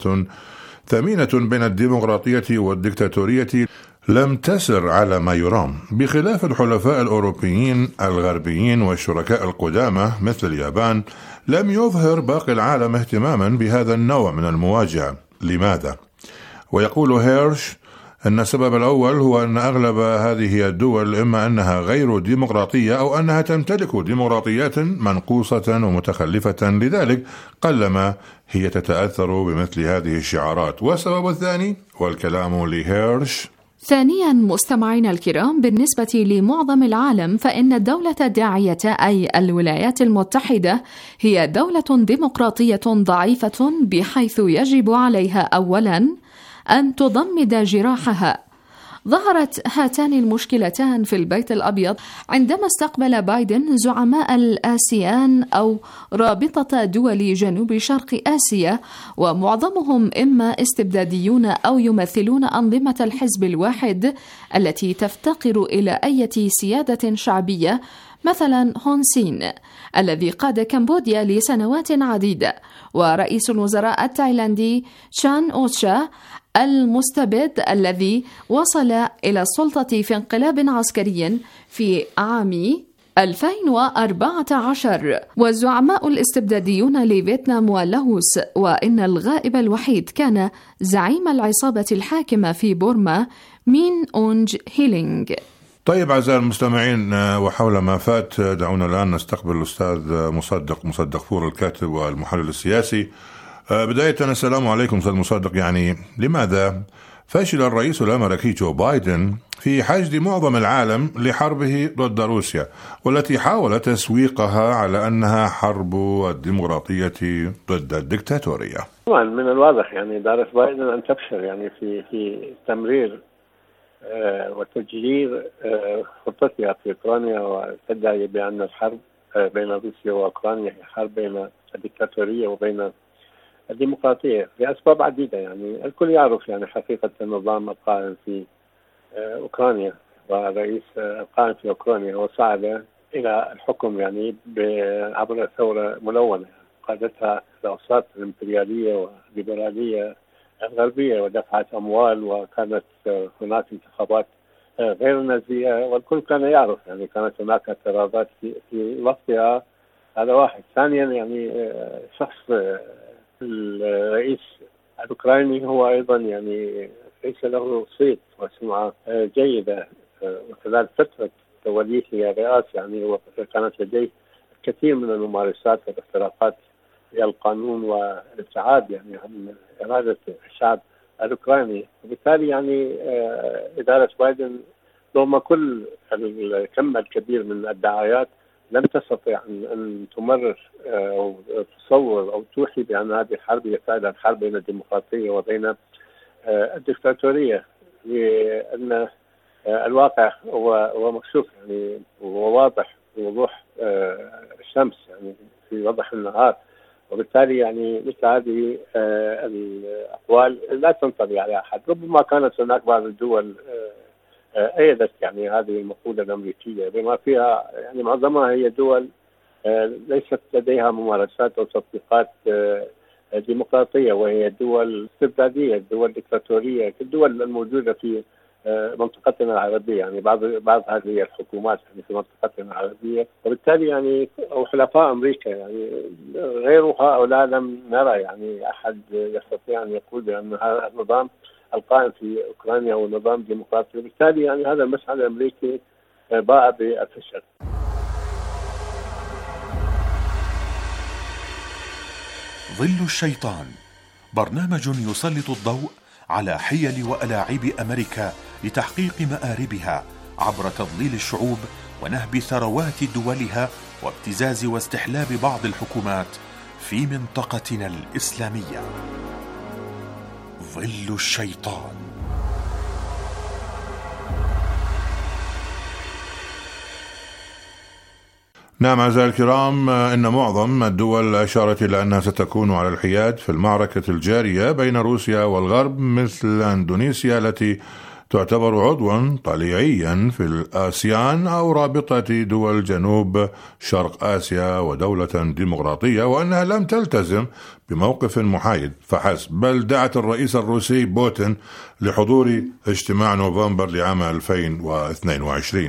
ثمينة بين الديمقراطية والديكتاتورية لم تسر على ما يرام، بخلاف الحلفاء الأوروبيين الغربيين والشركاء القدامى مثل اليابان. لم يظهر باقي العالم اهتماما بهذا النوع من المواجهة. لماذا؟ ويقول هيرش أن السبب الأول هو أن أغلب هذه الدول إما أنها غير ديمقراطية أو أنها تمتلك ديمقراطيات منقوصة ومتخلفة، لذلك قلما هي تتأثر بمثل هذه الشعارات. والسبب الثاني والكلام لهيرش: ثانيا مستمعينا الكرام، بالنسبة لمعظم العالم فإن الدولة الداعية أي الولايات المتحدة هي دولة ديمقراطية ضعيفة، بحيث يجب عليها أولا أن تضمد جراحها. ظهرت هاتان المشكلتان في البيت الأبيض عندما استقبل بايدن زعماء الآسيان أو رابطة دول جنوب شرق آسيا، ومعظمهم إما استبداديون أو يمثلون أنظمة الحزب الواحد التي تفتقر إلى أي سيادة شعبية، مثلا هون سين الذي قاد كمبوديا لسنوات عديدة، ورئيس الوزراء التايلاندي تشان أوتشا المستبد الذي وصل إلى السلطة في انقلاب عسكري في عام ألفين وأربعة عشر، والزعماء الاستبداديون لفيتنام ولاوس، وإن الغائب الوحيد كان زعيم العصابة الحاكمة في بورما مين أونج هيلينغ. طيب أعزائي المستمعين، وحول ما فات دعونا الآن نستقبل الأستاذ مصدق مصدق فور الكاتب والمحلل السياسي. بداية السلام عليكم أستاذ مصدق. يعني لماذا فشل الرئيس الأمريكي جو بايدن في حشد معظم العالم لحربه ضد روسيا، والتي حاول تسويقها على أنها حرب الديمقراطية ضد الدكتاتورية؟ طبعا من الواضح يعني دارت بايدن أن تفشل يعني في في تمرير آه وتجرير آه خطتها في أوكرانيا، وتدعي بأن الحرب آه بين روسيا وأوكرانيا هي حرب بين الدكتاتورية وبين الديمقراطية لأسباب عديدة. يعني الكل يعرف يعني حقيقة النظام القائم في أوكرانيا، والرئيس القائم في أوكرانيا وصعد إلى الحكم يعني عبر ثورة ملونة قادتها الأوساط الإمبريالية والليبرالية الغربية ودفعت أموال، وكانت هناك انتخابات غير نزيهة والكل كان يعرف يعني كانت هناك اعتراضات في, في وقتها. هذا واحد. ثانيا يعني شخص الرئيس الأوكراني هو أيضا يعني ليس له صيت وسمعة جيدة، وخلال فترة توليه للرئاسة يعني كانت لديه كثير من الممارسات والاختراقات في القانون والابتعاد يعني عن إرادة الشعب الأوكراني. وبالتالي يعني إدارة بايدن رغم كل الكم الكبير من الدعايات لم تستطع أن تمرر أو تصور أو توحي بأن هذه الحرب هي فعلا حرب بين الديمقراطية وبين الدكتاتورية، لأن الواقع هو مكشوف يعني وواضح بوضوح الشمس يعني في وضح النهار. وبالتالي يعني مثل هذه الأقوال لا تنطبق على أحد. ربما كانت هناك بعض الدول أيدت يعني هذه المقولة الأمريكية بما فيها يعني معظمها هي دول ليست لديها ممارسات أو تطبيقات ديمقراطية، وهي دول استبدادية، دول ديكتاتورية، الدول الموجودة في منطقتنا العربية يعني بعض بعض هذه الحكومات يعني في منطقتنا العربية. وبالتالي يعني أو حلفاء أمريكا يعني غير هؤلاء لم نرى يعني أحد يستطيع أن يقول بأن هذا النظام القائم في أوكرانيا هو نظام ديمقراطي. وبالتالي يعني هذا المسعى الأمريكي باء بالفشل. ظل الشيطان برنامج يسلط الضوء على حيل وألاعيب أمريكا لتحقيق مآربها عبر تضليل الشعوب ونهب ثروات دولها وابتزاز واستحلاب بعض الحكومات في منطقتنا الإسلامية. ظل الشيطان. نعم أعزائي الكرام، إن معظم الدول أشارت إلى أنها ستكون على الحياد في المعركة الجارية بين روسيا والغرب، مثل إندونيسيا التي تعتبر عضوا طليعيا في الآسيان أو رابطة دول جنوب شرق آسيا ودولة ديمقراطية، وأنها لم تلتزم بموقف محايد فحسب، بل دعت الرئيس الروسي بوتين لحضور اجتماع نوفمبر لعام ألفين واثنين وعشرين.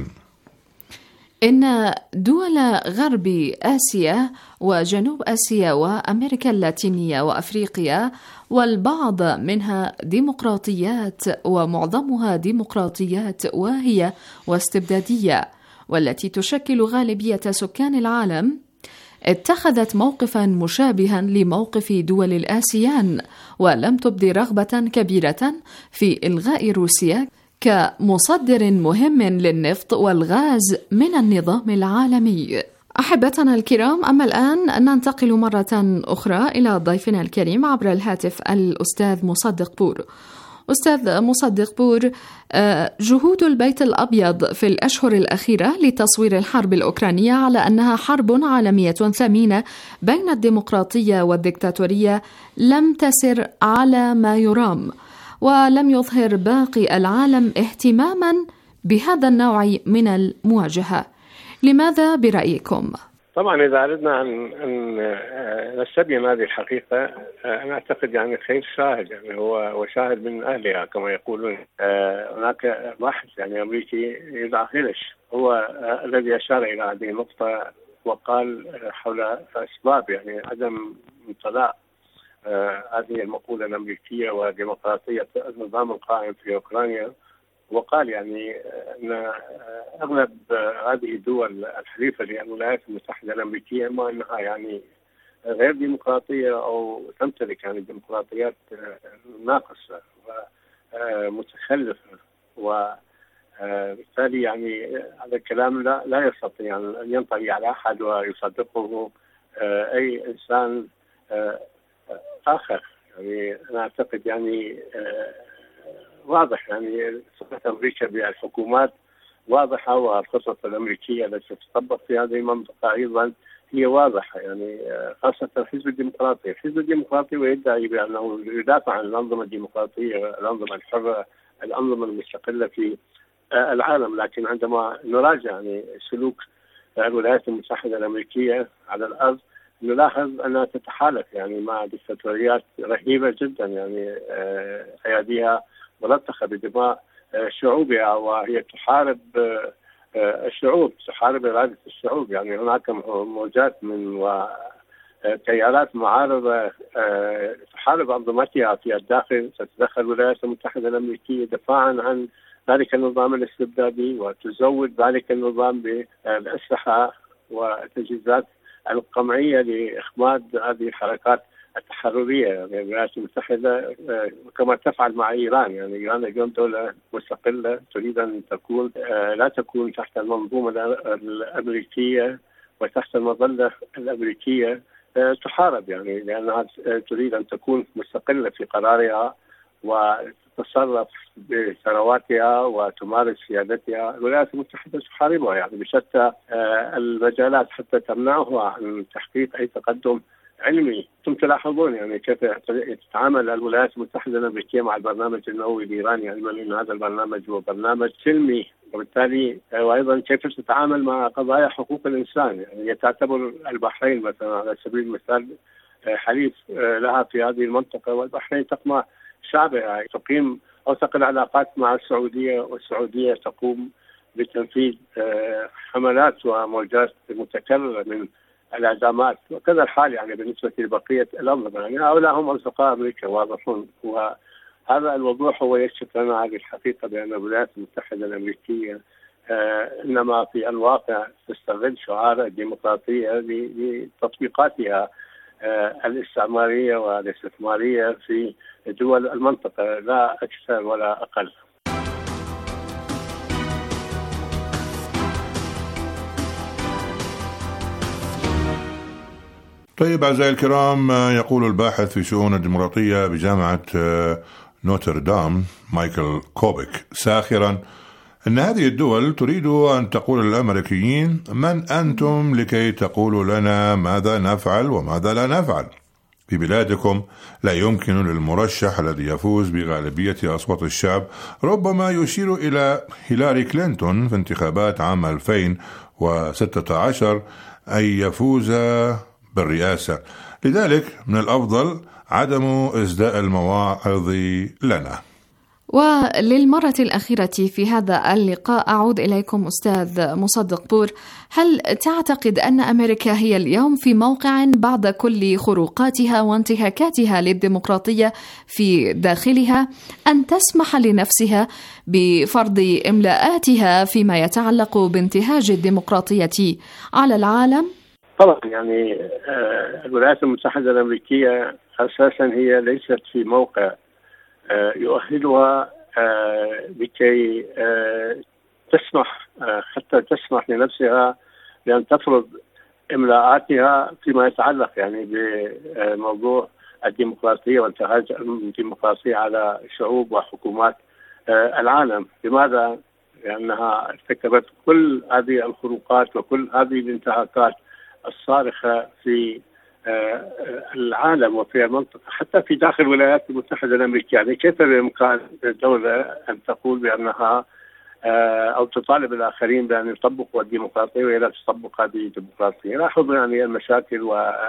إن دول غرب آسيا وجنوب آسيا وأمريكا اللاتينية وأفريقيا والبعض منها ديمقراطيات ومعظمها ديمقراطيات واهية واستبدادية والتي تشكل غالبية سكان العالم اتخذت موقفا مشابها لموقف دول الآسيان، ولم تبدي رغبة كبيرة في إلغاء روسيا كمصدر مهم للنفط والغاز من النظام العالمي. أحبتنا الكرام، أما الآن ننتقل مرة أخرى إلى ضيفنا الكريم عبر الهاتف الأستاذ مصدق بور. أستاذ مصدق بور، جهود البيت الأبيض في الأشهر الأخيرة لتصوير الحرب الأوكرانية على أنها حرب عالمية ثمينة بين الديمقراطية والديكتاتورية لم تسر على ما يرام، ولم يظهر باقي العالم اهتماما بهذا النوع من المواجهة. لماذا برأيكم؟ طبعا إذا أردنا أن, أن نستبين هذه الحقيقة، أنا أعتقد يعني خير شاهد يعني هو وشاهد من أهلها كما يقولون. هناك واحد يعني أمريكي يدعى هيلش هو الذي أشار إلى هذه النقطة وقال حول أسباب يعني عدم انطلاق هذه المقولة الأمريكية وديمقراطية النظام القائم في أوكرانيا. وقال يعني أن أغلب هذه الدول الحليفة للولايات المتحدة الأمريكية ما أنها يعني غير ديمقراطية أو تمتلك يعني ديمقراطيات ناقصة ومتخلفة، وبالتالي يعني هذا الكلام لا لا يستطيع أن ينطلي على أحد ويصدقه أي إنسان آخر. يعني أنا أعتقد يعني واضح يعني صفة أمريكا بالحكومات واضحة، والخطط الأمريكية التي تطبق في هذه المنطقة أيضا هي واضحة، يعني خاصة الحزب الديمقراطي. الحزب الديمقراطي يدعي بأنه يدافع عن الأنظمة الديمقراطية، الأنظمة الحرة، الأنظمة المستقلة في العالم، لكن عندما نراجع يعني سلوك الولايات المتحدة الأمريكية على الأرض نلاحظ أنها تتحالف يعني مع ديكتاتوريات رهيبة جدا، يعني أياديها ملطخة بدماء شعوبها، وهي تحارب الشعوب، تحارب إرادة الشعوب. يعني هناك موجات من وتيارات معارضة تحارب أنظمتها في الداخل، تتدخل الولايات المتحدة الأمريكية دفاعا عن ذلك النظام الاستبدادي، وتزود ذلك النظام بالأسلحة والتجهيزات القمعية لإخماد هذه الحركات التحررية. يعني الولايات المتحدة كما تفعل مع إيران، يعني إيران اليوم دولة مستقلة تريد أن تكون لا تكون تحت المنظومة الأمريكية وتحت المظلة الأمريكية، تحارب يعني لأنها تريد أن تكون مستقلة في قرارها وتتصرف بثرواتها وتمارس سيادتها. الولايات المتحدة تحاربها يعني بشتى المجالات حتى تمنعها عن تحقيق أي تقدم علمي. ثم تلاحظون يعني كيف تتعامل الولايات المتحدة الأمريكية مع البرنامج النووي الإيراني، علما أن هذا البرنامج هو برنامج سلمي، وبالتالي وأيضا كيف تتعامل مع قضايا حقوق الإنسان. يعني تعتبر البحرين مثلا على سبيل المثال حليف لها في هذه المنطقة، والبحرين تقمع شعبها، تقيم أوثق العلاقات مع السعودية، والسعودية تقوم بتنفيذ حملات وموجات متكررة من الإعدامات، وكذا الحال يعني بالنسبة لبقية الأنظمة. يعني هؤلاء هم أصدقاء أمريكا واضحون، وهذا الوضوح هو يكشف لنا هذه الحقيقة بأن الولايات المتحدة الأمريكية إنما في الواقع تستغل شعار الديمقراطية لتطبيقاتها الاستعمارية والاستثمارية في دول المنطقة، لا أكثر ولا أقل. طيب أعزائي الكرام، يقول الباحث في شؤون الديمقراطية بجامعة نوتردام مايكل كوبيك ساخرا أن هذه الدول تريد أن تقول للأمريكيين: من أنتم لكي تقولوا لنا ماذا نفعل وماذا لا نفعل؟ في بلادكم لا يمكن للمرشح الذي يفوز بغالبية أصوات الشعب، ربما يشير إلى هيلاري كلينتون في انتخابات عام ألفين وستة عشر، أن يفوز بالرئاسة. لذلك من الأفضل عدم إسداء المواعظ لنا. وللمرة الأخيرة في هذا اللقاء أعود إليكم أستاذ مصدق بور. هل تعتقد أن أمريكا هي اليوم في موقع بعد كل خروقاتها وانتهاكاتها للديمقراطية في داخلها أن تسمح لنفسها بفرض إملاءاتها فيما يتعلق بانتهاج الديمقراطية على العالم؟ طبعا يعني الولايات المتحدة الأمريكية أساسا هي ليست في موقع يؤهلها لكي تسمح حتى تسمح لنفسها بأن تفرض إملاءاتها فيما يتعلق يعني بموضوع الديمقراطية وانتهاج الديمقراطية على شعوب وحكومات العالم. لماذا؟ لأنها ارتكبت كل هذه الخروقات وكل هذه الانتهاكات الصارخة في العالم وفي المنطقة، حتى في داخل الولايات المتحدة الأمريكية. يعني كيف بإمكان الدولة أن تقول بأنها أو تطالب الآخرين بأن يطبقوا الديمقراطية وهي لا تطبق هذه الديمقراطية؟ لاحظوا يعني المشاكل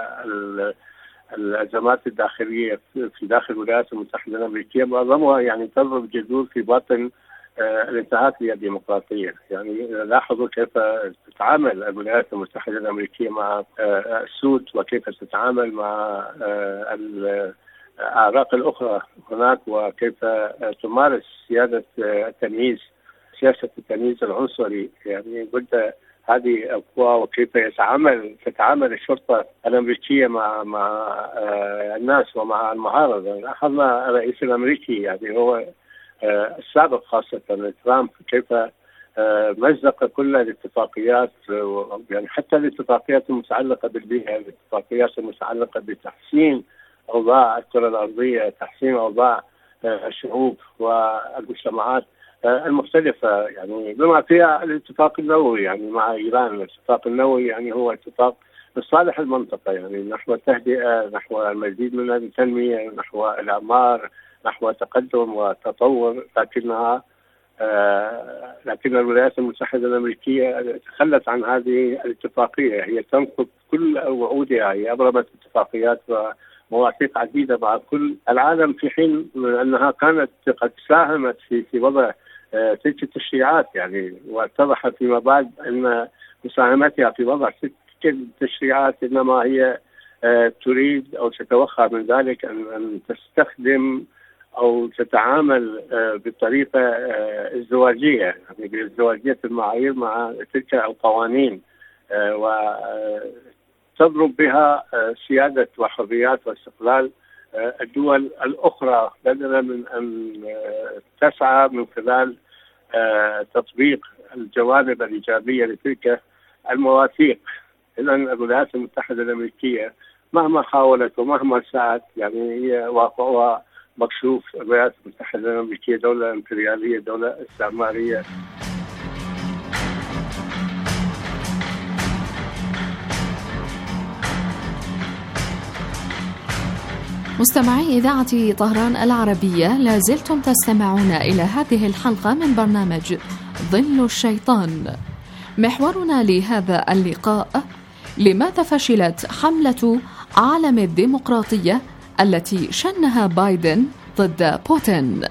والأزمات الداخلية في داخل الولايات المتحدة الأمريكية معظمها يعني تضرب جذور في باطن الانتهاك للديمقراطية. يعني لاحظوا كيف تتعامل الولايات المتحدة الأمريكية مع السود وكيف تتعامل مع الأعراق الأخرى هناك، وكيف تمارس سيادة التمييز، سياسة التمييز العنصري. يعني ضد هذه القوى، وكيف يتعامل تتعامل الشرطة الأمريكية مع مع الناس ومع المعارضة. لاحظنا الرئيس الأمريكي يعني هو السابق خاصة ترامب كيف مزق كل الاتفاقيات، يعني حتى الاتفاقيات المتعلقة بالبيئة، الاتفاقيات المتعلقة بتحسين أوضاع الكرة الأرضية، تحسين أوضاع الشعوب والمجتمعات المختلفة، يعني بما فيها الاتفاق النووي يعني مع إيران. الاتفاق النووي يعني هو اتفاق لصالح المنطقة، يعني نحو التهدئة، نحو المزيد من التنمية، نحو الإعمار، نحو تقدم وتطور. لكنها آه لكن الولايات المتحدة الأمريكية تخلت عن هذه الاتفاقية، هي تنقض كل وعودها، هي أبرمت اتفاقيات ومواثيق عديدة مع كل العالم، في حين أنها كانت قد ساهمت في في وضع آه تلك التشريعات، يعني واتضح فيما بعد أن مساهمتها في وضع تلك التشريعات إنما هي آه تريد أو تتوخى من ذلك أن, أن تستخدم أو تتعامل بطريقة ازدواجية، يعني ازدواجية المعايير مع تلك القوانين، وتضرب بها سيادة وحريات واستقلال الدول الأخرى، بدلا من أن تسعى من خلال تطبيق الجوانب الإيجابية لتلك المواثيق. إذن الولايات المتحدة الأمريكية مهما حاولت ومهما سعت، يعني هي واقع مكشوف، الولايات المتحدة الأمريكية دولة إمبريالية، دولة استعمارية. مستمعي إذاعة طهران العربية، لازلتم تستمعون إلى هذه الحلقة من برنامج ظل الشيطان. محورنا لهذا اللقاء: لماذا فشلت حملة عالم الديمقراطية التي شنها بايدن ضد بوتين؟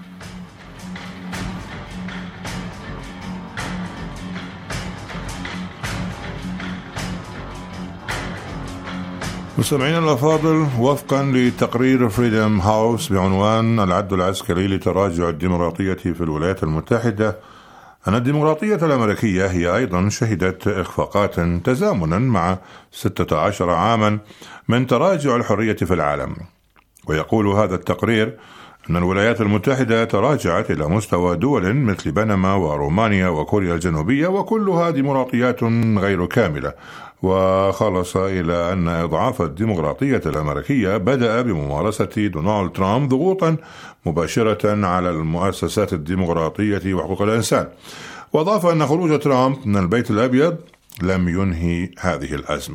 مستمعينا الأفاضل، وفقا لتقرير فريدم هاوس بعنوان العد العسكري لتراجع الديمقراطية في الولايات المتحدة، أن الديمقراطية الأمريكية هي أيضا شهدت إخفاقات تزامنا مع ستة عشر عاما من تراجع الحرية في العالم. ويقول هذا التقرير أن الولايات المتحدة تراجعت إلى مستوى دول مثل بنما ورومانيا وكوريا الجنوبية، وكلها ديمقراطيات غير كاملة، وخلص إلى أن إضعاف الديمقراطية الأمريكية بدأ بممارسة دونالد ترامب ضغوطا مباشرة على المؤسسات الديمقراطية وحقوق الإنسان. وأضاف أن خروج ترامب من البيت الأبيض لم ينهي هذه الأزمة.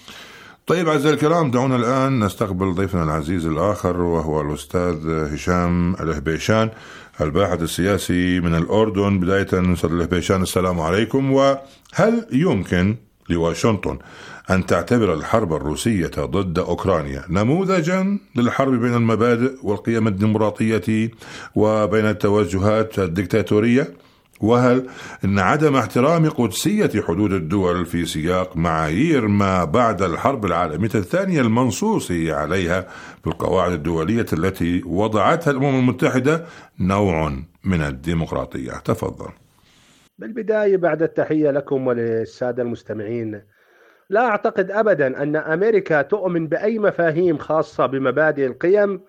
طيب أعزائي الكرام، دعونا الآن نستقبل ضيفنا العزيز الآخر، وهو الأستاذ هشام الهبيشان، الباحث السياسي من الأردن. بداية أستاذ الهبيشان، السلام عليكم. وهل يمكن لواشنطن أن تعتبر الحرب الروسية ضد أوكرانيا نموذجا للحرب بين المبادئ والقيم الديمقراطية وبين التوجهات الدكتاتورية؟ وهل إن عدم احترام قدسية حدود الدول في سياق معايير ما بعد الحرب العالمية الثانية المنصوص عليها بالقواعد الدولية التي وضعتها الأمم المتحدة نوع من الديمقراطية؟ تفضل. بالبداية، بعد التحية لكم وللسادة المستمعين، لا أعتقد أبدا أن أمريكا تؤمن بأي مفاهيم خاصة بمبادئ القيم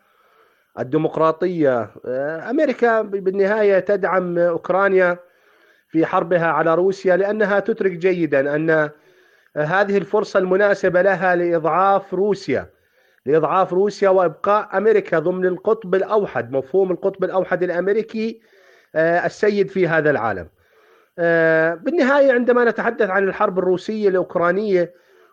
الديمقراطية. أمريكا بالنهاية تدعم أوكرانيا في حربها على روسيا لأنها تدرك جيدا أن هذه الفرصة المناسبة لها لإضعاف روسيا لإضعاف روسيا وإبقاء أمريكا ضمن القطب الأوحد، مفهوم القطب الأوحد الأمريكي السيد في هذا العالم. بالنهاية، عندما نتحدث عن الحرب الروسية الأوكرانية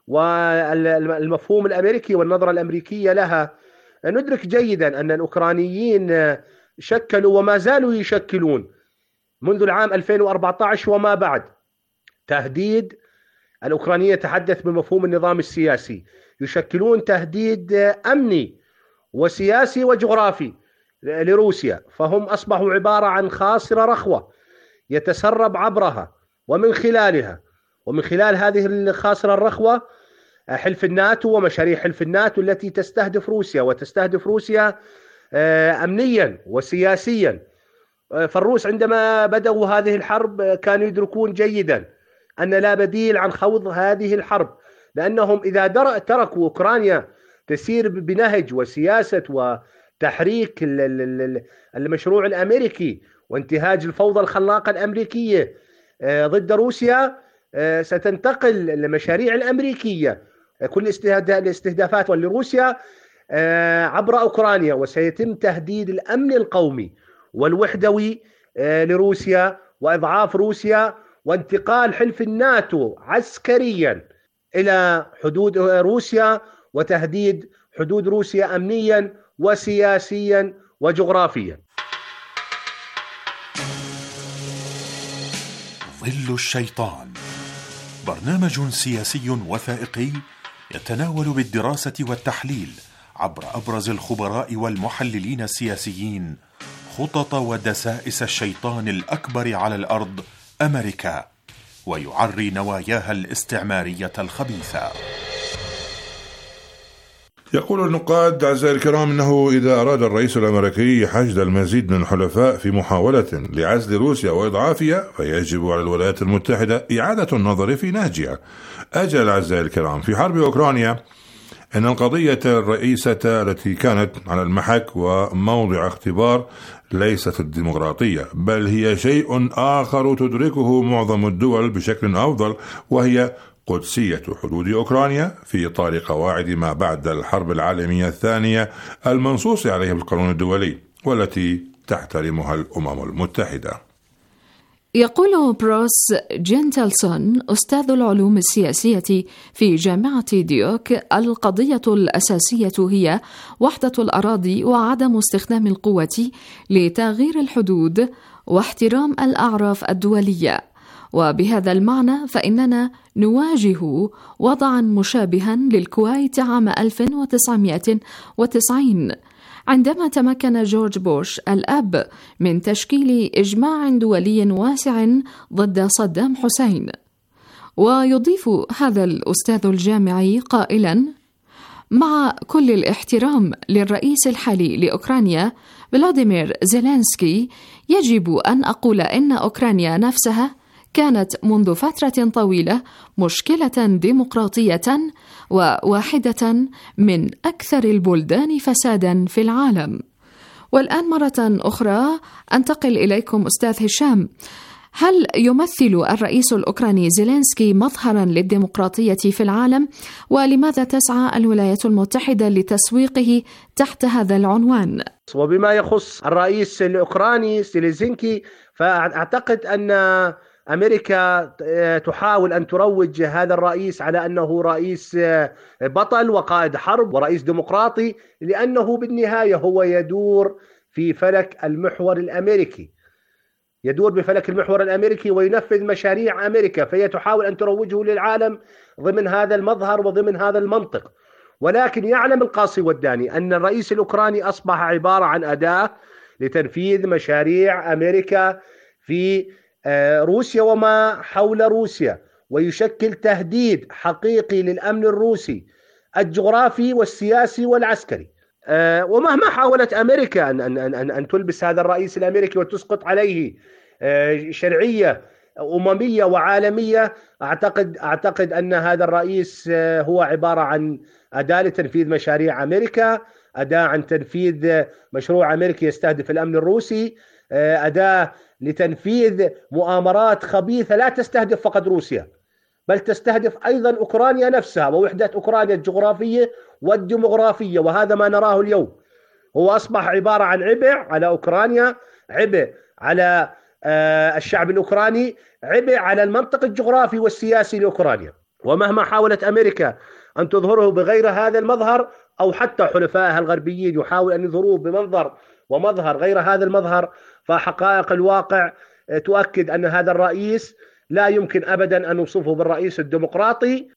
والمفهوم الأمريكي والنظرة الأمريكية لها، ندرك جيدا أن الأوكرانيين شكلوا وما زالوا يشكلون منذ العام ألفين وأربعة عشر وما بعد تهديد. الأوكرانية تحدث بمفهوم النظام السياسي، يشكلون تهديد أمني وسياسي وجغرافي لروسيا، فهم أصبحوا عبارة عن خاصرة رخوة يتسرب عبرها ومن خلالها ومن خلال هذه الخاصرة الرخوة حلف الناتو ومشاريع حلف الناتو التي تستهدف روسيا وتستهدف روسيا أمنيا وسياسيا. فالروس عندما بدأوا هذه الحرب كانوا يدركون جيدا أن لا بديل عن خوض هذه الحرب، لأنهم إذا تركوا أوكرانيا تسير بنهج وسياسة وتحريك المشروع الأمريكي وانتهاج الفوضى الخلاقة الأمريكية ضد روسيا، ستنتقل المشاريع الأمريكية كل الاستهدافات لروسيا عبر أوكرانيا، وسيتم تهديد الأمن القومي والوحدوي لروسيا وإضعاف روسيا وانتقال حلف الناتو عسكريا إلى حدود روسيا وتهديد حدود روسيا أمنيا وسياسيا وجغرافيا. ظل الشيطان، برنامج سياسي وثائقي يتناول بالدراسة والتحليل عبر أبرز الخبراء والمحللين السياسيين خطط ودسائس الشيطان الأكبر على الأرض أمريكا، ويعري نواياها الاستعمارية الخبيثة. يقول النقاد أعزائي الكرام أنه إذا أراد الرئيس الأمريكي حشد المزيد من الحلفاء في محاولة لعزل روسيا وإضعافها، فيجب على الولايات المتحدة إعادة النظر في نهجها. أجل أعزائي الكرام، في حرب أوكرانيا أن القضية الرئيسة التي كانت على المحك وموضع اختبار ليست الديمقراطية، بل هي شيء آخر تدركه معظم الدول بشكل أفضل، وهي قدسية حدود أوكرانيا في إطار قواعد ما بعد الحرب العالمية الثانية المنصوص عليها بالقانون الدولي، والتي تحترمها الأمم المتحدة. يقول بروس جنتلسون أستاذ العلوم السياسية في جامعة ديوك: القضية الأساسية هي وحدة الأراضي وعدم استخدام القوة لتغيير الحدود واحترام الأعراف الدولية. وبهذا المعنى فإننا نواجه وضعا مشابها للكويت عام ألف وتسعمائة وتسعين، عندما تمكن جورج بوش الأب من تشكيل إجماع دولي واسع ضد صدام حسين. ويضيف هذا الأستاذ الجامعي قائلا: مع كل الاحترام للرئيس الحالي لأوكرانيا فلاديمير زيلينسكي، يجب أن أقول إن أوكرانيا نفسها كانت منذ فترة طويلة مشكلة ديمقراطية وواحدة من أكثر البلدان فسادا في العالم. والآن مرة أخرى أنتقل إليكم أستاذ هشام. هل يمثل الرئيس الأوكراني زيلينسكي مظهرا للديمقراطية في العالم؟ ولماذا تسعى الولايات المتحدة لتسويقه تحت هذا العنوان؟ وبما يخص الرئيس الأوكراني زيلينسكي، فأعتقد أن أمريكا تحاول أن تروج هذا الرئيس على أنه رئيس بطل وقائد حرب ورئيس ديمقراطي، لأنه بالنهاية هو يدور في فلك المحور الأمريكي يدور بفلك المحور الأمريكي وينفذ مشاريع أمريكا، فهي تحاول أن تروجه للعالم ضمن هذا المظهر وضمن هذا المنطق. ولكن يعلم القاصي والداني أن الرئيس الأوكراني أصبح عبارة عن أداة لتنفيذ مشاريع أمريكا في روسيا وما حول روسيا، ويشكل تهديد حقيقي للأمن الروسي الجغرافي والسياسي والعسكري. ومهما حاولت أمريكا أن, أن, أن, أن تلبس هذا الرئيس الأمريكي وتسقط عليه شرعية أممية وعالمية، أعتقد, أعتقد أن هذا الرئيس هو عبارة عن أداة لتنفيذ مشاريع أمريكا، أداة عن تنفيذ مشروع أمريكي يستهدف الأمن الروسي، أداة لتنفيذ مؤامرات خبيثة لا تستهدف فقط روسيا بل تستهدف أيضا أوكرانيا نفسها ووحدة أوكرانيا الجغرافية والديمغرافية. وهذا ما نراه اليوم، هو أصبح عبارة عن عبء على أوكرانيا، عبء على الشعب الأوكراني، عبء على المنطق الجغرافي والسياسي لأوكرانيا. ومهما حاولت أمريكا أن تظهره بغير هذا المظهر، أو حتى حلفائها الغربيين يحاول أن يظهروه بمنظر ومظهر غير هذا المظهر، فحقائق الواقع تؤكد أن هذا الرئيس لا يمكن أبدا أن نوصفه بالرئيس الديمقراطي.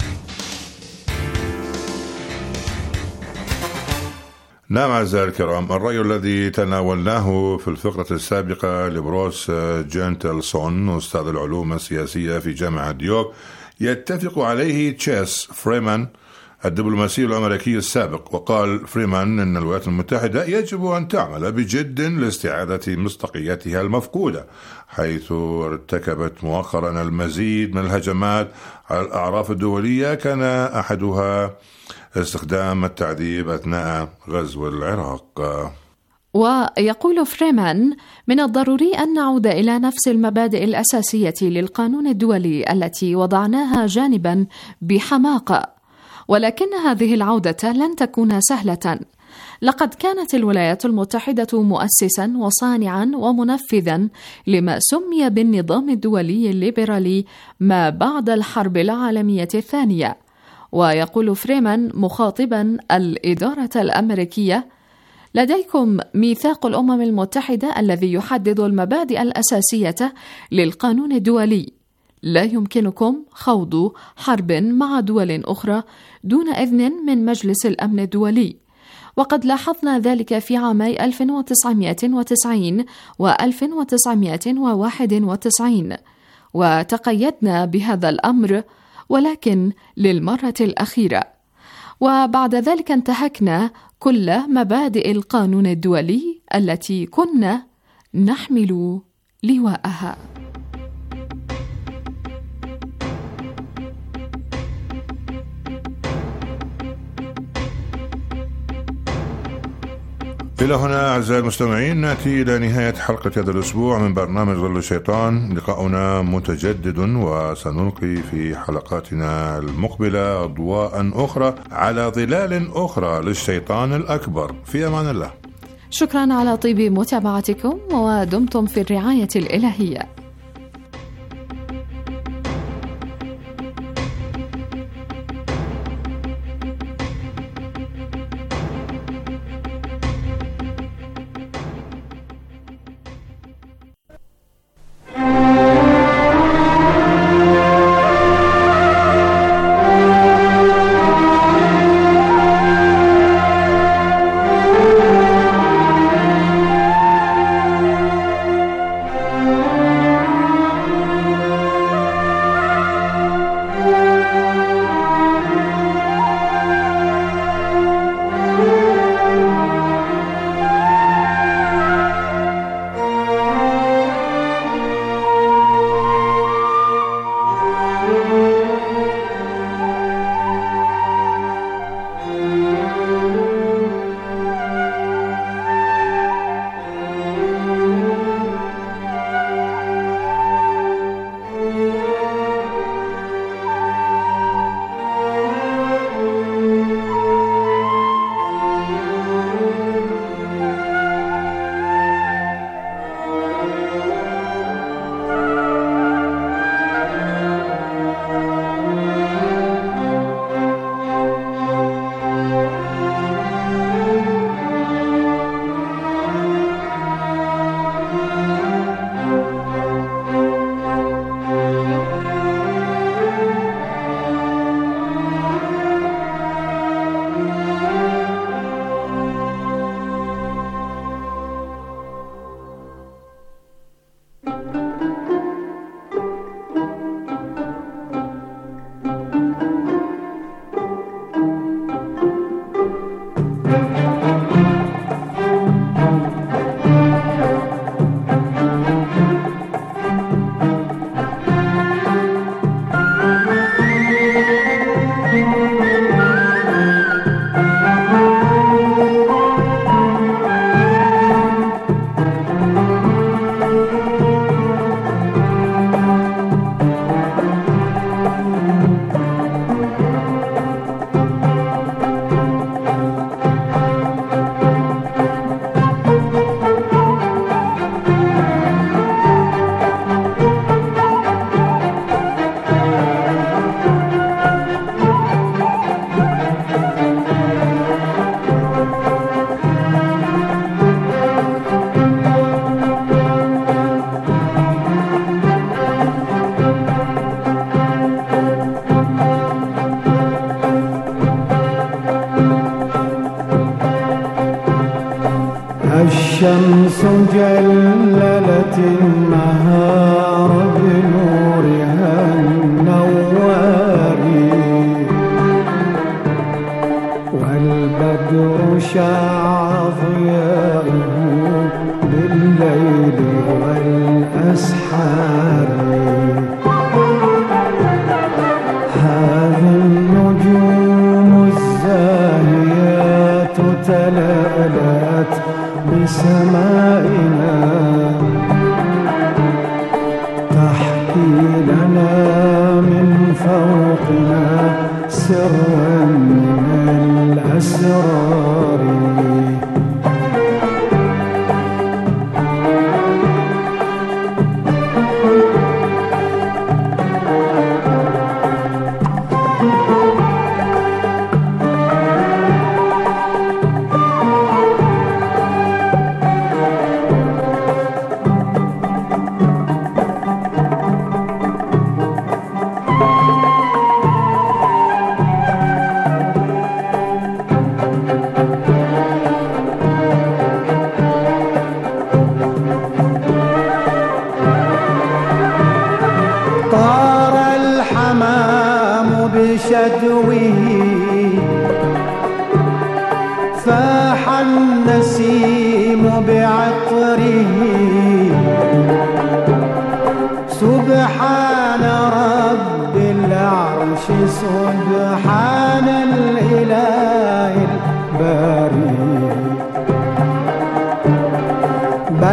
نعم أعزائي الكرام، الرأي الذي تناولناه في الفقرة السابقة لبروس جنتلسون أستاذ العلوم السياسية في جامعة ديوك يتفق عليه تشيس فريمان الدبلوماسي الأمريكي السابق. وقال فريمان أن الولايات المتحدة يجب أن تعمل بجد لاستعادة مصداقيتها المفقودة، حيث ارتكبت مؤخرا المزيد من الهجمات على الأعراف الدولية، كان أحدها استخدام التعذيب أثناء غزو العراق. ويقول فريمان: من الضروري أن نعود إلى نفس المبادئ الأساسية للقانون الدولي التي وضعناها جانبا بحماقة، ولكن هذه العودة لن تكون سهلة. لقد كانت الولايات المتحدة مؤسسا وصانعا ومنفذا لما سمي بالنظام الدولي الليبرالي ما بعد الحرب العالمية الثانية. ويقول فريمان مخاطبا الإدارة الأمريكية: لديكم ميثاق الأمم المتحدة الذي يحدد المبادئ الأساسية للقانون الدولي. لا يمكنكم خوض حرب مع دول أخرى دون إذن من مجلس الأمن الدولي. وقد لاحظنا ذلك في عامي ألف وتسعمائة وتسعين و ألف وتسعمائة وواحد وتسعين، وتقيدنا بهذا الأمر ولكن للمرة الأخيرة. وبعد ذلك انتهكنا كل مبادئ القانون الدولي التي كنا نحمل لواءها. إلى هنا أعزائي المستمعين نأتي إلى نهاية حلقة هذا الأسبوع من برنامج ظل الشيطان. لقاؤنا متجدد، وسنلقي في حلقاتنا المقبلة أضواء أخرى على ظلال أخرى للشيطان الأكبر. في أمان الله. شكرا على طيب متابعتكم، ودمتم في الرعاية الإلهية. الشمس جللت النهار بنورها النوار، والبدر شع ضياءه بالليل والأسحار. هذه النجوم الزاهيات تلألأت بسمائنا، تحكي لنا من فوقنا سرا من الأسرار.